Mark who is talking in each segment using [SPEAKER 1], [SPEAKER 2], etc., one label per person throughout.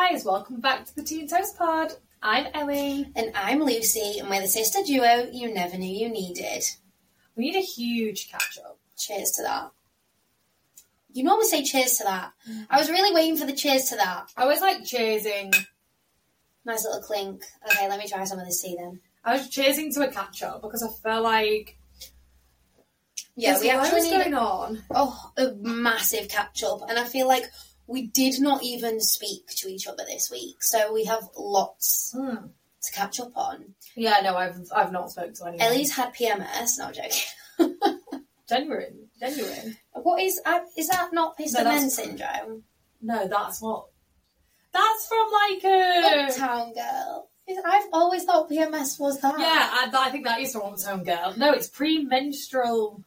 [SPEAKER 1] guys, welcome back to the Tea and Toast Pod. I'm Ellie.
[SPEAKER 2] And I'm Lucy, and we're the sister duo you never knew you needed.
[SPEAKER 1] We need a huge catch-up.
[SPEAKER 2] Cheers to that. You normally say cheers to that. I was really waiting for the cheers to that.
[SPEAKER 1] I was like cheersing.
[SPEAKER 2] Nice little clink. Okay, let me try some of this tea then.
[SPEAKER 1] I was cheersing to a catch-up because I felt like...
[SPEAKER 2] Yeah, we actually need
[SPEAKER 1] going on.
[SPEAKER 2] Oh, a massive catch-up. And I feel like we did not even speak to each other this week. So we have lots to catch up on.
[SPEAKER 1] Yeah, no, I've not spoken to anyone.
[SPEAKER 2] Ellie's had PMS. No, I'm joking.
[SPEAKER 1] Genuine.
[SPEAKER 2] What is that not Pistamen syndrome?
[SPEAKER 1] No, that's what... That's from like a...
[SPEAKER 2] Uptown Girl. I've always thought PMS was that.
[SPEAKER 1] Yeah, I think that is from Uptown Girl. No, it's premenstrual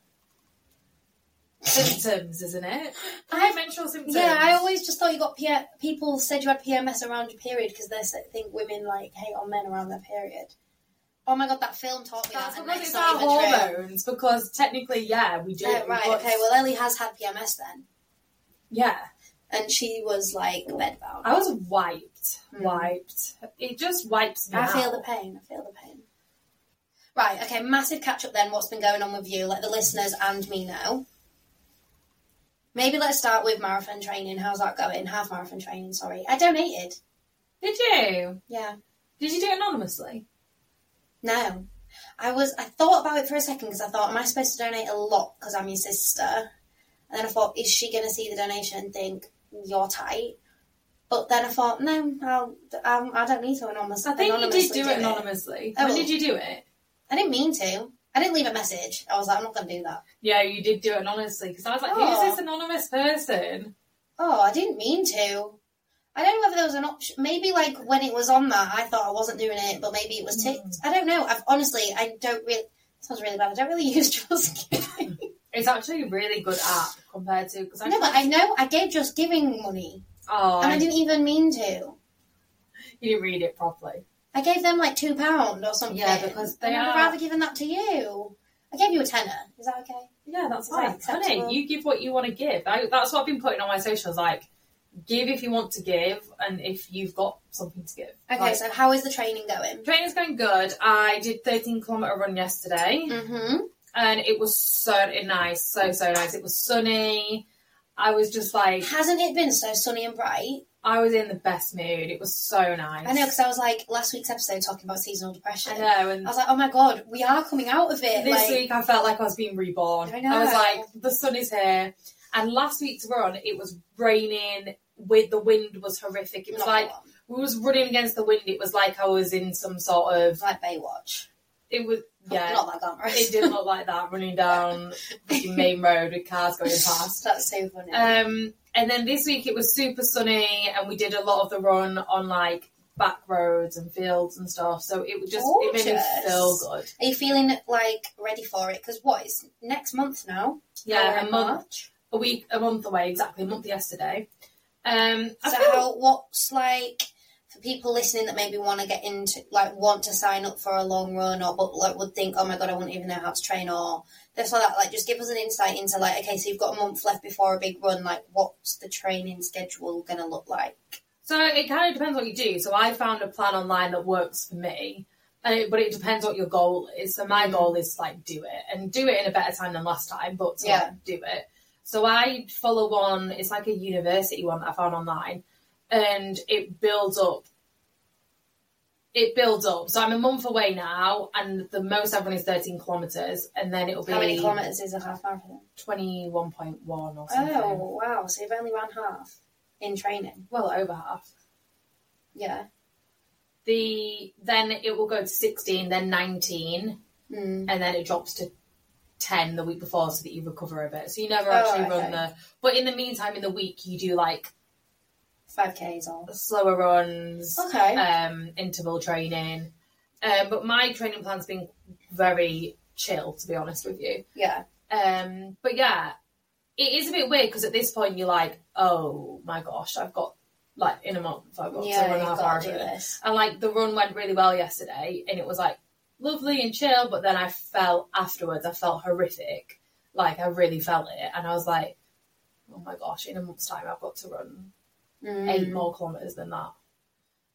[SPEAKER 1] symptoms, isn't it? Premenstrual symptoms.
[SPEAKER 2] Yeah, I always just thought you got people said you had PMS around your period because they think women like hate on men around their period. Oh my god, that film taught me
[SPEAKER 1] That's
[SPEAKER 2] that.
[SPEAKER 1] because it's our hormones. Because technically, yeah, we do.
[SPEAKER 2] Right, okay. Well, Ellie has had PMS then.
[SPEAKER 1] Yeah.
[SPEAKER 2] And she was like bedbound.
[SPEAKER 1] I was wiped. It just wipes me out.
[SPEAKER 2] I feel the pain. Right, okay, massive catch up then. What's been going on with you? Let the listeners and me know. Maybe let's start with marathon training. How's that going? Half marathon training, sorry. I donated.
[SPEAKER 1] Did you?
[SPEAKER 2] Yeah.
[SPEAKER 1] Did you do it anonymously?
[SPEAKER 2] No. I thought about it for a second because I thought, am I supposed to donate a lot because I'm your sister? And then I thought, is she going to see the donation and think, you're tight? But then I thought, no, I don't need to anonymously.
[SPEAKER 1] I think you did do it anonymously. When did you do it?
[SPEAKER 2] I didn't mean to. I didn't leave a message. I was like, I'm not going to do that.
[SPEAKER 1] Yeah, you did do it anonymously because I was like, who's this anonymous person?
[SPEAKER 2] Oh, I didn't mean to. I don't know whether there was an option. Maybe like when it was on that, I thought I wasn't doing it, but maybe it was ticked. I don't know. I don't really. It sounds really bad. I don't really use Just Giving.
[SPEAKER 1] It's actually a really good app compared to. Cause
[SPEAKER 2] I know. I gave Just Giving money.
[SPEAKER 1] Oh.
[SPEAKER 2] And I didn't even mean to.
[SPEAKER 1] You didn't read it properly.
[SPEAKER 2] I gave them like £2 or something.
[SPEAKER 1] Yeah, because they
[SPEAKER 2] I'd rather given that to you. I gave you a tenner. Is that okay?
[SPEAKER 1] Yeah, that's fine. Honey, you give what you want to give. That's what I've been putting on my socials. Like, give if you want to give, and if you've got something to give.
[SPEAKER 2] Okay, so how is the training going?
[SPEAKER 1] Training's going good. I did 13-kilometre run yesterday.
[SPEAKER 2] Mm-hmm.
[SPEAKER 1] And it was so nice. So nice. It was sunny. I was just like...
[SPEAKER 2] Hasn't it been so sunny and bright?
[SPEAKER 1] I was in the best mood. It was so nice.
[SPEAKER 2] I know, because I was like, last week's episode talking about seasonal depression.
[SPEAKER 1] I know. And
[SPEAKER 2] I was like, oh my god, we are coming out of it.
[SPEAKER 1] This week I felt like I was being reborn.
[SPEAKER 2] I know.
[SPEAKER 1] I was like, the sun is here. And last week's run, it was raining. The wind was horrific. It was we was running against the wind. It was like I was in some sort of...
[SPEAKER 2] Like Baywatch.
[SPEAKER 1] It was... Yeah,
[SPEAKER 2] not that glamorous.
[SPEAKER 1] It didn't look like that, running down the main road with cars going past.
[SPEAKER 2] That's so funny.
[SPEAKER 1] And then this week it was super sunny, and we did a lot of the run on like back roads and fields and stuff. So it was just it made me feel good.
[SPEAKER 2] Are you feeling like ready for it? Because it's next month now?
[SPEAKER 1] Yeah, a month away, exactly, a month yesterday.
[SPEAKER 2] What's like? For people listening that maybe want to get into, like, want to sign up for a long run, but like would think, oh my god, I wouldn't even know how to train, or this or that. Like, just give us an insight into, like, okay, so you've got a month left before a big run. Like, what's the training schedule going to look like?
[SPEAKER 1] So it kind of depends what you do. So I found a plan online that works for me, but it depends what your goal is. So my goal is to, like, do it in a better time than last time, but to like, do it. So I follow one. It's like a university one that I found online. And it builds up. So I'm a month away now, and the most I've run is 13 kilometres, and then it'll be...
[SPEAKER 2] How many kilometres is a half marathon?
[SPEAKER 1] 21.1 or something.
[SPEAKER 2] Oh, wow. So you've only run half in training?
[SPEAKER 1] Well, over half.
[SPEAKER 2] Yeah.
[SPEAKER 1] Then it will go to 16, then 19, and then it drops to 10 the week before so that you recover a bit. So you never actually run the... But in the meantime, in the week, you do, like...
[SPEAKER 2] 5Ks or
[SPEAKER 1] slower runs, interval training. But my training plan's been very chill, to be honest with you.
[SPEAKER 2] Yeah.
[SPEAKER 1] But yeah, it is a bit weird because at this point you're like, oh my gosh, I've got, like, in a month I've got to run a half marathon. And like the run went really well yesterday, and it was like lovely and chill. But then I felt horrific. Like, I really felt it, and I was like, oh my gosh, in a month's time I've got to run 8 more kilometres than that.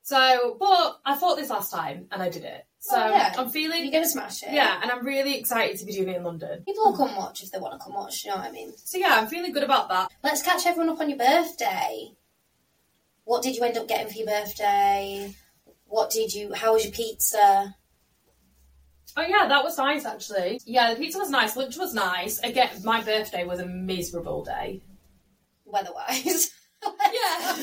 [SPEAKER 1] So, but I fought this last time and I did it. So I'm feeling...
[SPEAKER 2] You're going to smash it.
[SPEAKER 1] Yeah, and I'm really excited to be doing it in London.
[SPEAKER 2] People will come watch if they want to come watch, you know what I mean?
[SPEAKER 1] So yeah, I'm feeling good about that.
[SPEAKER 2] Let's catch everyone up on your birthday. What did you end up getting for your birthday? How was your pizza?
[SPEAKER 1] Oh yeah, that was nice actually. Yeah, the pizza was nice, lunch was nice. Again, my birthday was a miserable day.
[SPEAKER 2] Weather-wise.
[SPEAKER 1] Yeah.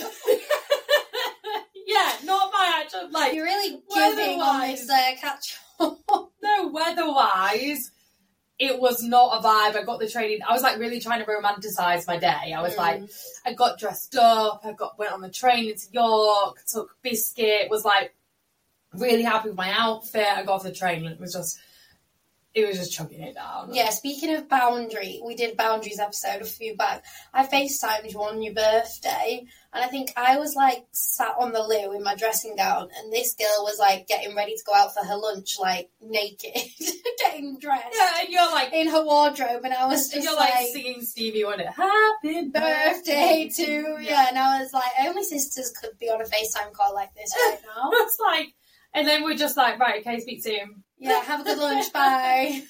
[SPEAKER 1] Yeah, not my actual, like...
[SPEAKER 2] You're really giving on this catch-up.
[SPEAKER 1] No, weather-wise, it was not a vibe. I got the training... I was, like, really trying to romanticise my day. I was, like... I got dressed up. Went on the train into York. Took biscuit. Was, like, really happy with my outfit. I got off the train and it was just chugging it down.
[SPEAKER 2] Yeah, speaking of boundary, we did boundaries episode a few back. I FaceTimed you on your birthday, and I think I was, like, sat on the loo in my dressing gown, and this girl was, like, getting ready to go out for her lunch, like, naked, getting dressed.
[SPEAKER 1] Yeah, and you're, like...
[SPEAKER 2] in her wardrobe, and I was just,
[SPEAKER 1] and you're, like, singing Stevie Wonder, Happy
[SPEAKER 2] Birthday to you. Yeah, and I was like, only sisters could be on a FaceTime call like this right now.
[SPEAKER 1] It's like... And then we're just like, right, okay, speak soon.
[SPEAKER 2] Yeah, have a good lunch, bye.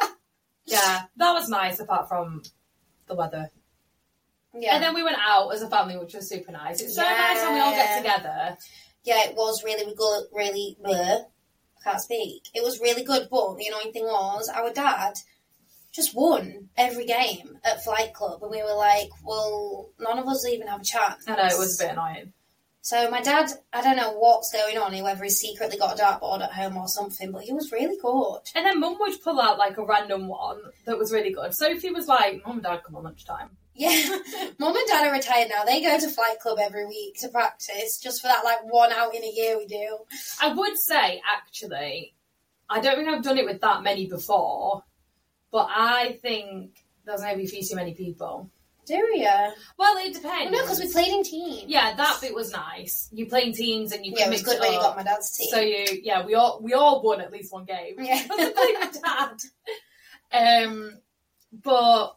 [SPEAKER 1] Yeah, that was nice, apart from the weather. Yeah. And then we went out as a family, which was super nice. It's so nice when we all get together.
[SPEAKER 2] Yeah, it was really good, I can't speak. It was really good, but the annoying thing was, our dad just won every game at Flight Club, and we were like, well, none of us even have a chance.
[SPEAKER 1] I know, it was a bit annoying.
[SPEAKER 2] So my dad, I don't know what's going on, whether he's secretly got a dartboard at home or something, but he was really good.
[SPEAKER 1] And then Mum would pull out, like, a random one that was really good. Sophie was like, Mum and Dad come on lunchtime.
[SPEAKER 2] Yeah, Mum and Dad are retired now. They go to Flight Club every week to practice, just for that, like, one out in a year we do.
[SPEAKER 1] I would say, actually, I don't think I've done it with that many before, but I think there's maybe a few too many people.
[SPEAKER 2] Do you?
[SPEAKER 1] Well, it depends.
[SPEAKER 2] Well, no, because we played in teams.
[SPEAKER 1] Yeah, that bit was nice. You play in teams and you can mix it up.
[SPEAKER 2] Yeah, it was good when you got my dad's team.
[SPEAKER 1] So we all won at least one game.
[SPEAKER 2] Yeah.
[SPEAKER 1] I was playing with Dad. But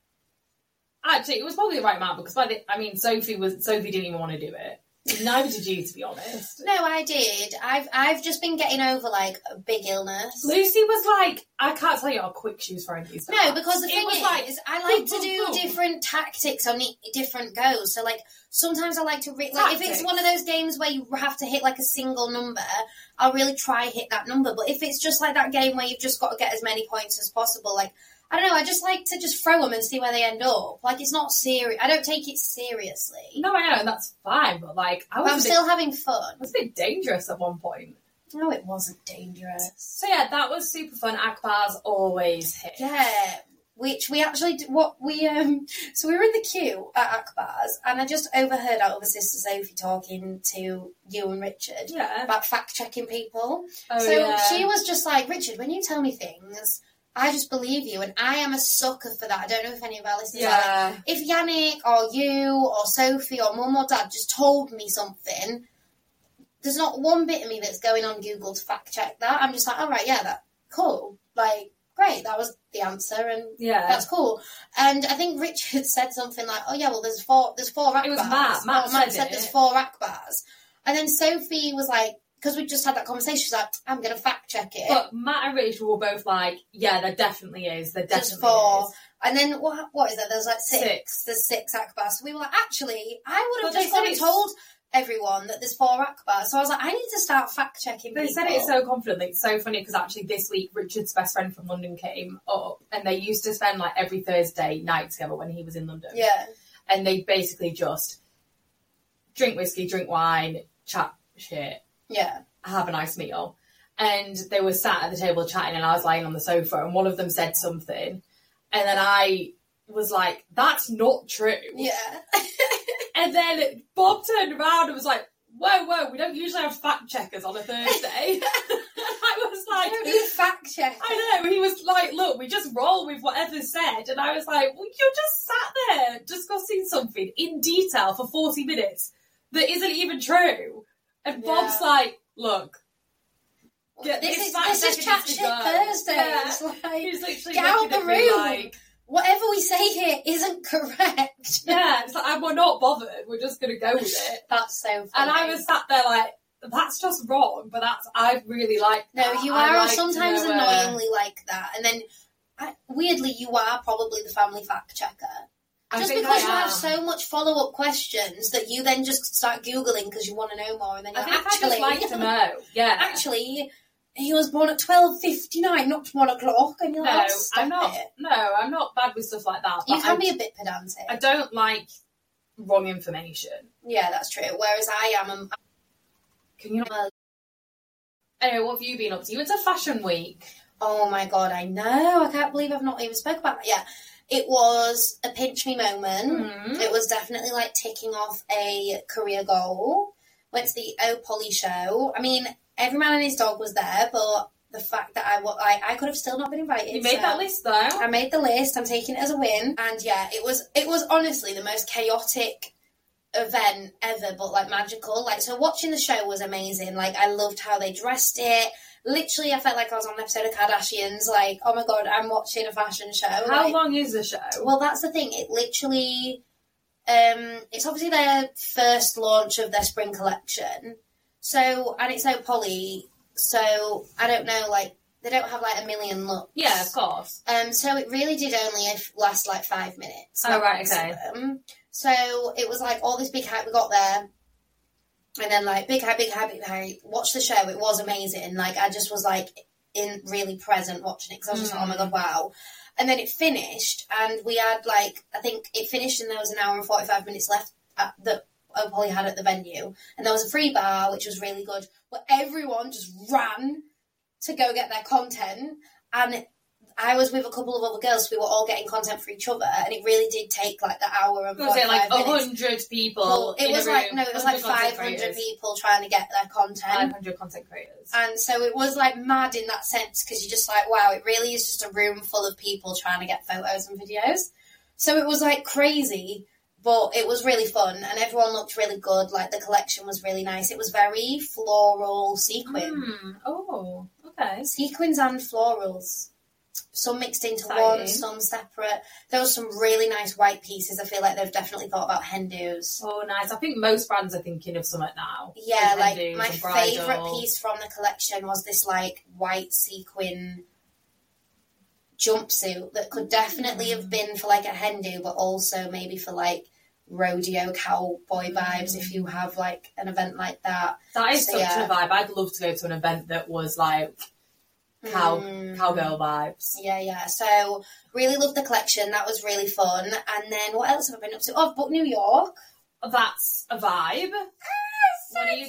[SPEAKER 1] actually, it was probably the right amount because Sophie didn't even want to do it. Neither did you, to be honest.
[SPEAKER 2] No, I did. I've just been getting over, like, a big illness.
[SPEAKER 1] Lucy was like, I can't tell you how quick she was throwing these.
[SPEAKER 2] No, because the thing is, I like to do different tactics on different goes. So, like, sometimes I like to... if it's one of those games where you have to hit, like, a single number, I'll really try hit that number. But if it's just, like, that game where you've just got to get as many points as possible, like... I don't know, I just like to just throw them and see where they end up. Like, it's not serious. I don't take it seriously.
[SPEAKER 1] No, I know, and that's fine, but, like...
[SPEAKER 2] I'm still having fun.
[SPEAKER 1] It was a bit dangerous at one point.
[SPEAKER 2] No, it wasn't dangerous.
[SPEAKER 1] So, yeah, that was super fun. Akbar's always hit.
[SPEAKER 2] Yeah, which we actually... So, we were in the queue at Akbar's, and I just overheard our other sister Sophie talking to you and Richard about fact-checking people.
[SPEAKER 1] Oh,
[SPEAKER 2] so, she was just like, Richard, when you tell me things... I just believe you, and I am a sucker for that. I don't know if any of our listeners are like, if Yannick or you or Sophie or Mum or Dad just told me something, there's not one bit of me that's going on Google to fact check that. I'm just like, all right, yeah, that's cool. Like, great, that was the answer, and that's cool. And I think Richard said something like, oh yeah, well, there's four Akbars.
[SPEAKER 1] It was Matt. Matt
[SPEAKER 2] said there's 4 Akbars. And then Sophie was like, because we just had that conversation, she's like, I'm going to fact check it.
[SPEAKER 1] But Matt and Rachel were both like, yeah, there definitely is. There definitely
[SPEAKER 2] There's 4.
[SPEAKER 1] is.
[SPEAKER 2] And then, what is there? There's like 6. There's 6 Akbars. So we were like, actually, I would have just gone and told everyone that there's 4 Akbars. So I was like, I need to start fact checking people.
[SPEAKER 1] They said it so confidently. It's so funny because actually this week, Richard's best friend from London came up and they used to spend like every Thursday night together when he was in London.
[SPEAKER 2] Yeah.
[SPEAKER 1] And they basically just drink whiskey, drink wine, chat shit.
[SPEAKER 2] Yeah.
[SPEAKER 1] Have a nice meal. And they were sat at the table chatting and I was lying on the sofa and one of them said something and then I was like, that's not true.
[SPEAKER 2] Yeah.
[SPEAKER 1] And then Bob turned around and was like, whoa, we don't usually have fact checkers on a Thursday. I was like...
[SPEAKER 2] Don't you fact check?
[SPEAKER 1] I know. He was like, look, we just roll with whatever's said. And I was like, well, you just sat there discussing something in detail for 40 minutes that isn't even true. And Bob's like, look,
[SPEAKER 2] this is chat shit Thursday.
[SPEAKER 1] Yeah.
[SPEAKER 2] Like,
[SPEAKER 1] he's literally
[SPEAKER 2] get out the room.
[SPEAKER 1] Like,
[SPEAKER 2] whatever we say here isn't correct.
[SPEAKER 1] Yeah, it's like, we're not bothered. We're just going to go with it.
[SPEAKER 2] That's so funny.
[SPEAKER 1] And I was sat there like, that's just wrong, but I really like that.
[SPEAKER 2] No, you are sometimes annoyingly like that. And then, weirdly, you are probably the family fact checker. Just because you have so much follow-up questions that you then just start Googling because you want to know more. And then you're
[SPEAKER 1] I just like to know. Yeah.
[SPEAKER 2] Actually, he was born at 12:59, not 1 o'clock. And you're like, I'm
[SPEAKER 1] not bad with stuff like that.
[SPEAKER 2] You can be a bit pedantic.
[SPEAKER 1] I don't like wrong information.
[SPEAKER 2] Yeah, that's true. Whereas I am...
[SPEAKER 1] Can you not... Anyway, what have you been up to? You went to Fashion Week.
[SPEAKER 2] Oh my God, I know. I can't believe I've not even spoke about it yet. It was a pinch me moment. Mm-hmm. It was definitely like ticking off a career goal. Went to the O Polly show. I mean, every man and his dog was there, but the fact that I could have still not been invited.
[SPEAKER 1] You made that list though.
[SPEAKER 2] I made the list. I'm taking it as a win. And yeah, it was honestly the most chaotic event ever, but like magical. Like, so watching the show was amazing. Like, I loved how they dressed it. Literally, I felt like I was on an episode of Kardashians. Like, oh my God, I'm watching a fashion show.
[SPEAKER 1] How long is the show?
[SPEAKER 2] Well, that's the thing. It literally, it's obviously their first launch of their spring collection. So, and it's O Polly. So, I don't know, like, they don't have like a million looks.
[SPEAKER 1] Yeah, of course.
[SPEAKER 2] So it really did only last like 5 minutes.
[SPEAKER 1] Oh, right, okay.
[SPEAKER 2] So it was like all this big hype. We got there. And then, like, big hype. Watched the show. It was amazing. Like, I just was, like, really present watching it because I was just like, oh, my God, wow. And then it finished, and we had, like, I think it finished and there was an hour and 45 minutes left that O Polly had at the venue. And there was a free bar, which was really good. But everyone just ran to go get their content. And I was with a couple of other girls, so we were all getting content for each other, and it really did take like the hour and 45 minutes.
[SPEAKER 1] Was it like 100 people?
[SPEAKER 2] It was like, no, it was like 500 people trying to get their content.
[SPEAKER 1] 500 content creators.
[SPEAKER 2] And so it was like mad in that sense, because you're just like, wow, it really is just a room full of people trying to get photos and videos. So it was like crazy, but it was really fun, and everyone looked really good. Like, the collection was really nice. It was very floral sequin.
[SPEAKER 1] Oh, okay.
[SPEAKER 2] Sequins and florals. Some mixed into one, some separate. There was some really nice white pieces. I feel like they've definitely thought about hen-dos.
[SPEAKER 1] Oh, nice. I think most brands are thinking of something now.
[SPEAKER 2] Yeah, like my favourite piece from the collection was this like white sequin jumpsuit that could definitely have been for like a hen-do, but also maybe for like rodeo cowboy vibes if you have like an event like that.
[SPEAKER 1] That is such a vibe. I'd love to go to an event that was like cowgirl vibes.
[SPEAKER 2] Yeah. So really loved the collection. That was really fun. And then what else have I been up to? Oh, I've booked New York.
[SPEAKER 1] That's a vibe. When are you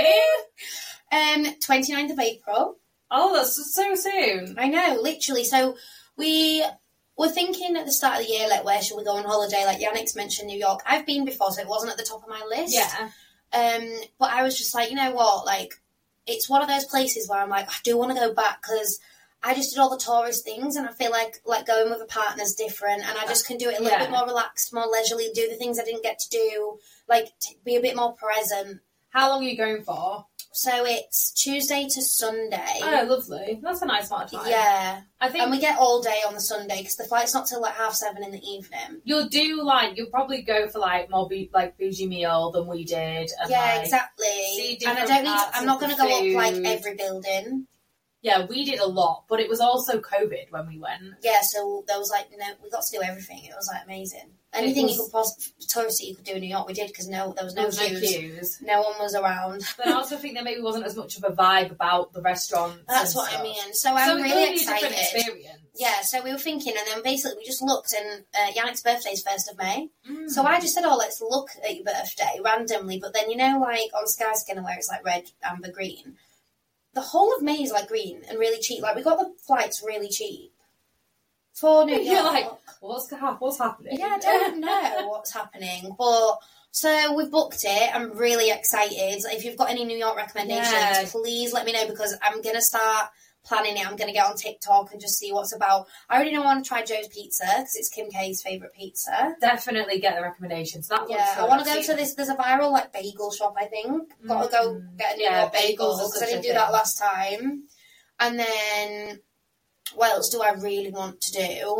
[SPEAKER 1] going?
[SPEAKER 2] 29th of April.
[SPEAKER 1] Oh, that's so soon.
[SPEAKER 2] I know, literally. So we were thinking at the start of the year, like, where should we go on holiday? Like, Yannick's mentioned New York. I've been before, so it wasn't at the top of my list.
[SPEAKER 1] Yeah.
[SPEAKER 2] But I was just like, you know what, like, it's one of those places where I'm like, I do want to go back because I just did all the tourist things, and I feel like going with a partner's different, and I just can do it a little bit more relaxed, more leisurely, do the things I didn't get to do, like, be a bit more present.
[SPEAKER 1] How long are you going for?
[SPEAKER 2] So it's Tuesday to Sunday.
[SPEAKER 1] Oh, lovely. That's a nice amount of time.
[SPEAKER 2] Yeah.
[SPEAKER 1] I think,
[SPEAKER 2] and we get all day on the Sunday because the flight's not till like 7:30 in the evening.
[SPEAKER 1] You'll probably go for like more bougie meal than we did. And
[SPEAKER 2] exactly. And I'm not going to go up like every building.
[SPEAKER 1] Yeah, we did a lot, but it was also COVID when we went.
[SPEAKER 2] Yeah, so there was like, we got to do everything. It was like amazing. Anything you could touristy you could do in New York, we did, because there was no queues. No one was around.
[SPEAKER 1] But I also think there maybe wasn't as much of a vibe about the restaurants.
[SPEAKER 2] That's what I mean. So I'm really excited.
[SPEAKER 1] A different experience.
[SPEAKER 2] Yeah, so we were thinking, and then basically we just looked, and Yannick's birthday is 1st of May. So I just said, let's look at your birthday randomly. But then, like on Skyscanner where it's like red, amber, green, the whole of May is like green and really cheap. Like, we got the flights really cheap for New York.
[SPEAKER 1] You're like, what's happening?
[SPEAKER 2] Yeah, I don't know what's happening. But so we've booked it. I'm really excited. If you've got any New York recommendations, please let me know, because I'm going to start planning it. I'm going to get on TikTok and just see what's about. I already know I want to try Joe's Pizza because it's Kim K's favourite pizza.
[SPEAKER 1] Definitely get the recommendations. I
[SPEAKER 2] want to go to this. There's a viral like bagel shop, I think. Got to go get a New York bagel because I didn't do that last time. And then what else do I really want to do?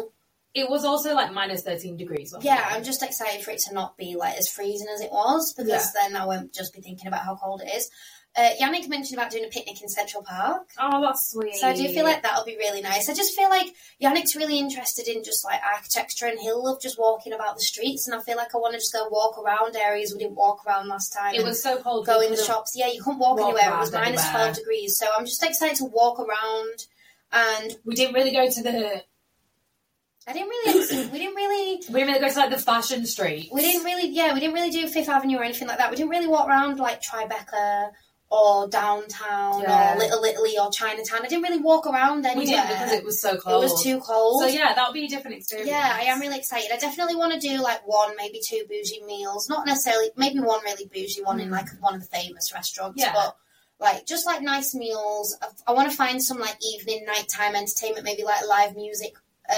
[SPEAKER 1] It was also like minus 13 degrees.
[SPEAKER 2] Yeah, I'm just excited for it to not be like as freezing as it was, because then I won't just be thinking about how cold it is. Yannick mentioned about doing a picnic in Central Park.
[SPEAKER 1] Oh, that's sweet.
[SPEAKER 2] So I do feel like that'll be really nice. I just feel like Yannick's really interested in just like architecture, and he'll love just walking about the streets, and I feel like I want to just go walk around areas we didn't walk around last time.
[SPEAKER 1] It was so cold.
[SPEAKER 2] Go in the shops. Yeah, you couldn't walk anywhere. It was minus 12 degrees. So I'm just excited to walk around. And
[SPEAKER 1] we didn't really go to the...
[SPEAKER 2] we didn't really
[SPEAKER 1] go to like the fashion street.
[SPEAKER 2] We didn't really do Fifth Avenue or anything like that. We didn't really walk around like Tribeca or downtown or Little Italy or Chinatown. I didn't really walk around anywhere.
[SPEAKER 1] We didn't, because it was so cold.
[SPEAKER 2] It was too cold.
[SPEAKER 1] So yeah, that'll be a different experience.
[SPEAKER 2] Yeah, I am really excited. I definitely want to do like one, maybe two bougie meals. Not necessarily, maybe one really bougie one in like one of the famous restaurants. Yeah. But like just like nice meals. I want to find some like evening, nighttime entertainment, maybe like a live music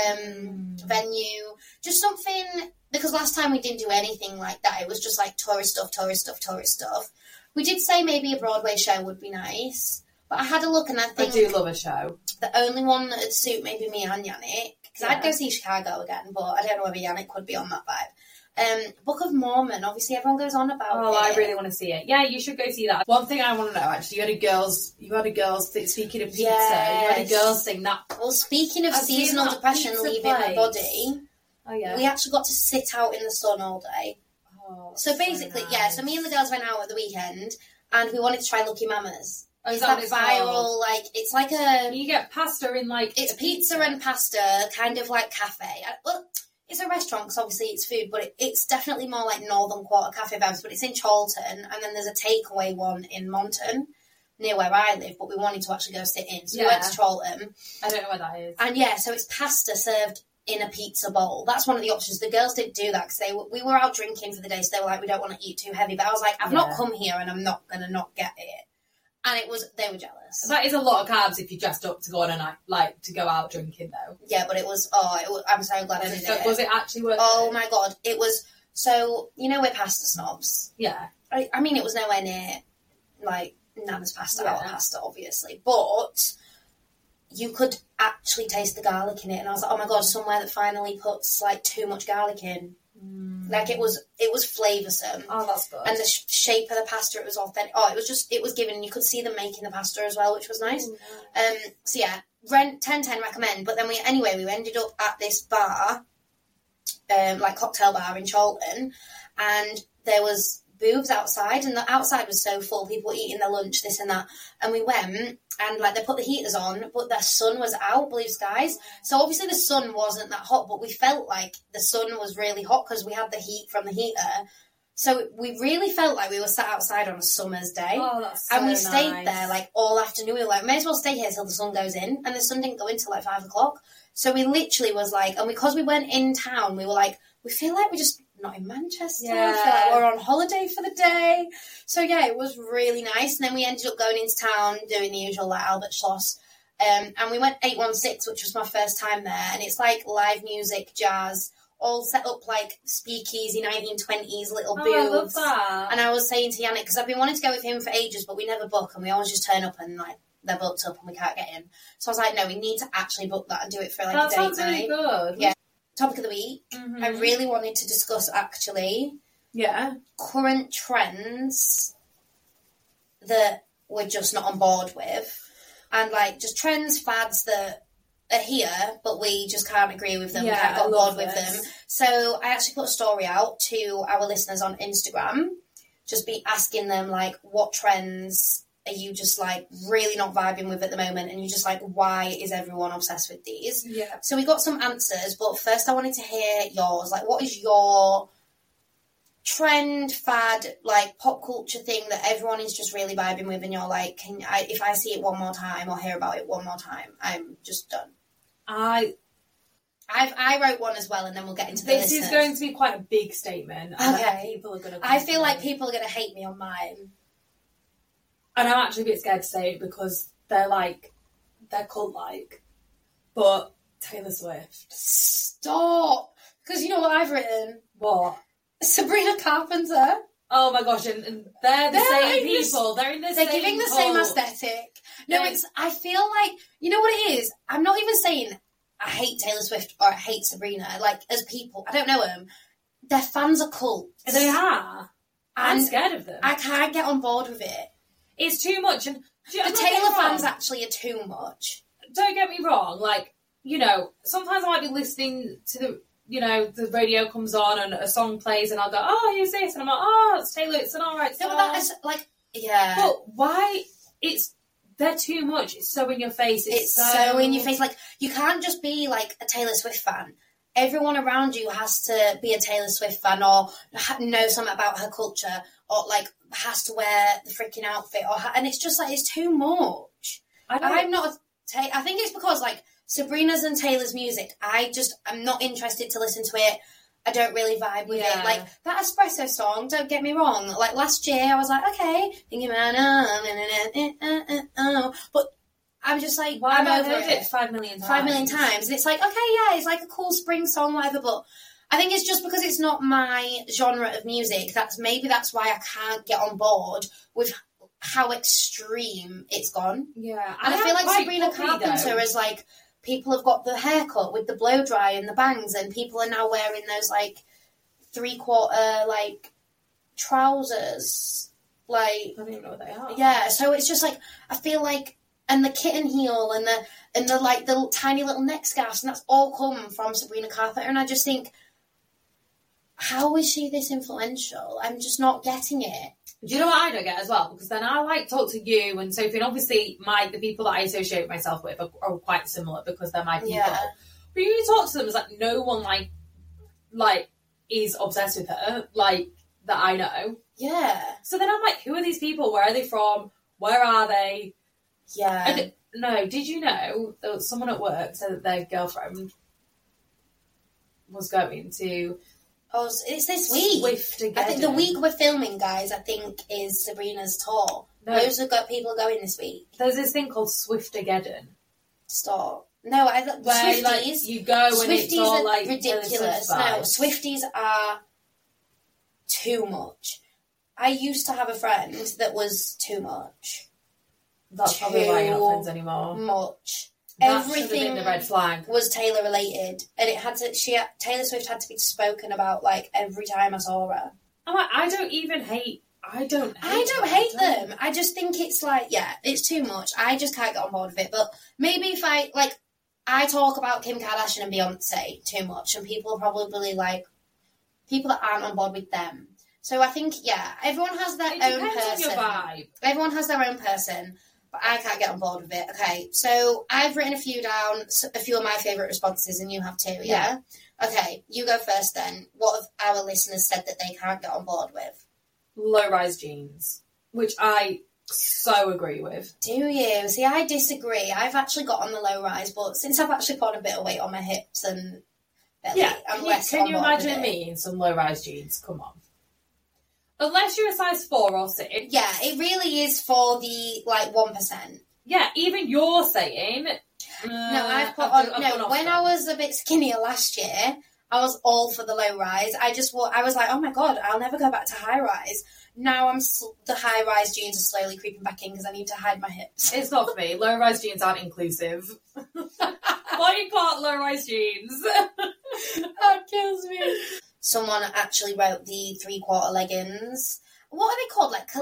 [SPEAKER 2] venue. Just something, because last time we didn't do anything like that. It was just like tourist stuff. We did say maybe a Broadway show would be nice, but I had a look and I think...
[SPEAKER 1] I do love a show.
[SPEAKER 2] The only one that would suit maybe me and Yannick, because I'd go see Chicago again, but I don't know whether Yannick would be on that vibe. Book of Mormon, obviously everyone goes on about it.
[SPEAKER 1] Oh, I really want to see it. Yeah, you should go see that. One thing I want to know, actually, you had a girls thing, speaking of pizza, you had a girls thing that...
[SPEAKER 2] Well, speaking of seasonal depression leaving my body, we actually got to sit out in the sun all day.
[SPEAKER 1] Oh,
[SPEAKER 2] so basically, so me and the girls went out at the weekend and we wanted to try Lucky Mama's.
[SPEAKER 1] Oh,
[SPEAKER 2] it's that viral, like, it's like a...
[SPEAKER 1] You get pasta in, like...
[SPEAKER 2] It's pizza and pasta, kind of like cafe. Well, it's a restaurant, because obviously it's food, but it's definitely more like Northern Quarter cafe vibes, but it's in Charlton, and then there's a takeaway one in Monton, near where I live, but we wanted to actually go sit in. So we went to Charlton.
[SPEAKER 1] I don't know where that is.
[SPEAKER 2] And so it's pasta served in a pizza bowl. That's one of the options. The girls didn't do that because we were out drinking for the day, so they were like, we don't want to eat too heavy. But I was like, I've not come here and I'm not going to not get it. And they were jealous.
[SPEAKER 1] That is a lot of carbs if you dressed up to go on a night, like, to go out drinking, though.
[SPEAKER 2] Yeah, but it was, I'm so glad I did it.
[SPEAKER 1] Was it actually worth it?
[SPEAKER 2] Oh my God. It was, so, you know, we're pasta snobs.
[SPEAKER 1] Yeah.
[SPEAKER 2] I mean, it was nowhere near, like, Nana's pasta, our pasta, obviously. But you could actually taste the garlic in it. And I was like, oh my God, somewhere that finally puts, like, too much garlic in. Like, it was flavoursome.
[SPEAKER 1] Oh, that's good.
[SPEAKER 2] And the shape of the pasta, it was authentic. Oh, it was given, you could see them making the pasta as well, which was nice. So yeah, 10/10 recommend. But then we ended up at this bar, like cocktail bar in Charlton, and there was boobs outside, and the outside was so full, people were eating their lunch, this and that, and we went, and like they put the heaters on, but the sun was out, blue skies, so obviously the sun wasn't that hot, but we felt like the sun was really hot because we had the heat from the heater, so we really felt like we were sat outside on a summer's day.
[SPEAKER 1] Oh, that's so
[SPEAKER 2] and we stayed
[SPEAKER 1] nice.
[SPEAKER 2] there like all afternoon. We were like, may as well stay here till the sun goes in, and the sun didn't go in till like 5 o'clock, so we literally was like, and because we weren't in town, we were like, we feel like we're just not in Manchester.
[SPEAKER 1] Yeah.
[SPEAKER 2] I feel like we're on holiday for the day. So yeah, it was really nice. And then we ended up going into town, doing the usual like Albert Schloss. And we went 816, which was my first time there. And it's like live music, jazz, all set up like speakeasy 1920s little booths.
[SPEAKER 1] I love that.
[SPEAKER 2] And I was saying to Yannick, because I've been wanting to go with him for ages, but we never book, and we always just turn up and like they're booked up and we can't get in. So I was like, no, we need to actually book that and do it for like a date night.
[SPEAKER 1] That sounds really good.
[SPEAKER 2] Yeah. Topic of the week. I really wanted to discuss actually current trends that we're just not on board with, and like just trends, fads that are here but we just can't agree with them, we can't get on board with them. So I actually put a story out to our listeners on Instagram, just be asking them like, what trends are you just like really not vibing with at the moment, and you're just like, why is everyone obsessed with these?
[SPEAKER 1] Yeah.
[SPEAKER 2] So we got some answers, but first I wanted to hear yours. Like, what is your trend, fad, like pop culture thing that everyone is just really vibing with, and you're like, if I see it one more time or hear about it one more time, I'm just done? I wrote one as well, and then we'll get into the
[SPEAKER 1] This is going to be quite a big statement.
[SPEAKER 2] Okay.
[SPEAKER 1] People are going to.
[SPEAKER 2] I feel like people are going to hate me on mine.
[SPEAKER 1] And I'm actually a bit scared to say it because they're cult-like. But Taylor Swift.
[SPEAKER 2] Stop! Because you know what I've written?
[SPEAKER 1] What?
[SPEAKER 2] Sabrina Carpenter.
[SPEAKER 1] Oh my gosh, and they're the same people. They're in the same
[SPEAKER 2] They're giving the
[SPEAKER 1] cult.
[SPEAKER 2] same aesthetic. No, I feel like, you know what it is? I'm not even saying I hate Taylor Swift or I hate Sabrina. Like, as people, I don't know them. Their fans are cults.
[SPEAKER 1] They are. I'm scared of them.
[SPEAKER 2] I can't get on board with it.
[SPEAKER 1] It's too much. And
[SPEAKER 2] the Taylor fans actually are too much.
[SPEAKER 1] Don't get me wrong. Like, you know, sometimes I might be listening to the, you know, the radio comes on and a song plays and I'll go, oh, who's this? And I'm like, oh, it's Taylor. It's an alright song.
[SPEAKER 2] No, but that is, like, yeah.
[SPEAKER 1] But why? They're too much. It's so in your face.
[SPEAKER 2] It's so in your face. Like, you can't just be, like, a Taylor Swift fan. Everyone around you has to be a Taylor Swift fan or know something about her culture or, like, has to wear the freaking outfit. And it's just, like, it's too much. I'm not I think it's because, like, Sabrina's and Taylor's music, I'm not interested to listen to it. I don't really vibe with it. Like, that Espresso song, don't get me wrong. Like, last year, I was like, okay, thinking about but I'm just like,
[SPEAKER 1] I'm over it 5 million times.
[SPEAKER 2] 5 million times. And it's like, okay, yeah, it's like a cool spring song, whatever, but I think it's just because it's not my genre of music. That's why I can't get on board with how extreme it's gone.
[SPEAKER 1] Yeah.
[SPEAKER 2] And I feel like Sabrina Carpenter is like, people have got the haircut with the blow dry and the bangs, and people are now wearing those, like, 3/4, like, trousers. Like,
[SPEAKER 1] I don't even know what they are.
[SPEAKER 2] Yeah, so it's just like, I feel like, and the kitten heel and the like, the tiny little neck scarves, and that's all come from Sabrina Carpenter, and I just think, how is she this influential? I'm just not getting it.
[SPEAKER 1] Do you know what I don't get as well? Because then I like talk to you and Sophie, and obviously the people that I associate myself with are quite similar because they're my people. Yeah. But you talk to them, it's like no one like is obsessed with her, like, that I know.
[SPEAKER 2] Yeah.
[SPEAKER 1] So then I'm like, who are these people? Where are they from? Where are they?
[SPEAKER 2] Yeah.
[SPEAKER 1] And no, did you know that someone at work said that their girlfriend was going to...
[SPEAKER 2] Oh, it's this week. I think the week we're filming, guys, I think is Sabrina's tour. No. Those have got people going this week.
[SPEAKER 1] There's this thing called Swiftageddon.
[SPEAKER 2] Stop. No,
[SPEAKER 1] where,
[SPEAKER 2] Swifties.
[SPEAKER 1] Like, you go and
[SPEAKER 2] Swifties
[SPEAKER 1] it's all like
[SPEAKER 2] ridiculous. No, Swifties are too much. I used to have a friend that was too much.
[SPEAKER 1] That's probably why you're not friends anymore.
[SPEAKER 2] Much.
[SPEAKER 1] That should have been the red flag.
[SPEAKER 2] Was Taylor related, and it had to. Taylor Swift had to be spoken about, like, every time I saw her.
[SPEAKER 1] I'm like, I don't hate
[SPEAKER 2] them. I just think it's like, yeah, it's too much. I just can't get on board with it. But maybe if I talk about Kim Kardashian and Beyonce too much, and people are probably like, people that aren't on board with them. So I think, yeah, everyone has their own person.
[SPEAKER 1] On your vibe.
[SPEAKER 2] Everyone has their own person. But I can't get on board with it. Okay, so I've written a few of my favourite responses, and you have too, yeah? Okay, you go first then. What have our listeners said that they can't get on board with?
[SPEAKER 1] Low-rise jeans, which I so agree with.
[SPEAKER 2] Do you? See, I disagree. I've actually got on the low-rise, but since I've actually put a bit of weight on my hips and belly, I'm less on board with it. Can you imagine
[SPEAKER 1] me in some low-rise jeans? Come on. Unless you're a size 4 or 6.
[SPEAKER 2] Yeah, it really is for the, like, 1%.
[SPEAKER 1] Yeah, even you're saying...
[SPEAKER 2] no, I've put on... No, when I was a bit skinnier last year, I was all for the low-rise. I was like, oh my God, I'll never go back to high-rise. Now the high-rise jeans are slowly creeping back in because I need to hide my hips.
[SPEAKER 1] It's not for me. Low-rise jeans aren't inclusive. Why you call it low-rise jeans?
[SPEAKER 2] That kills me. Someone actually wrote the 3/4 leggings. What are they called? Like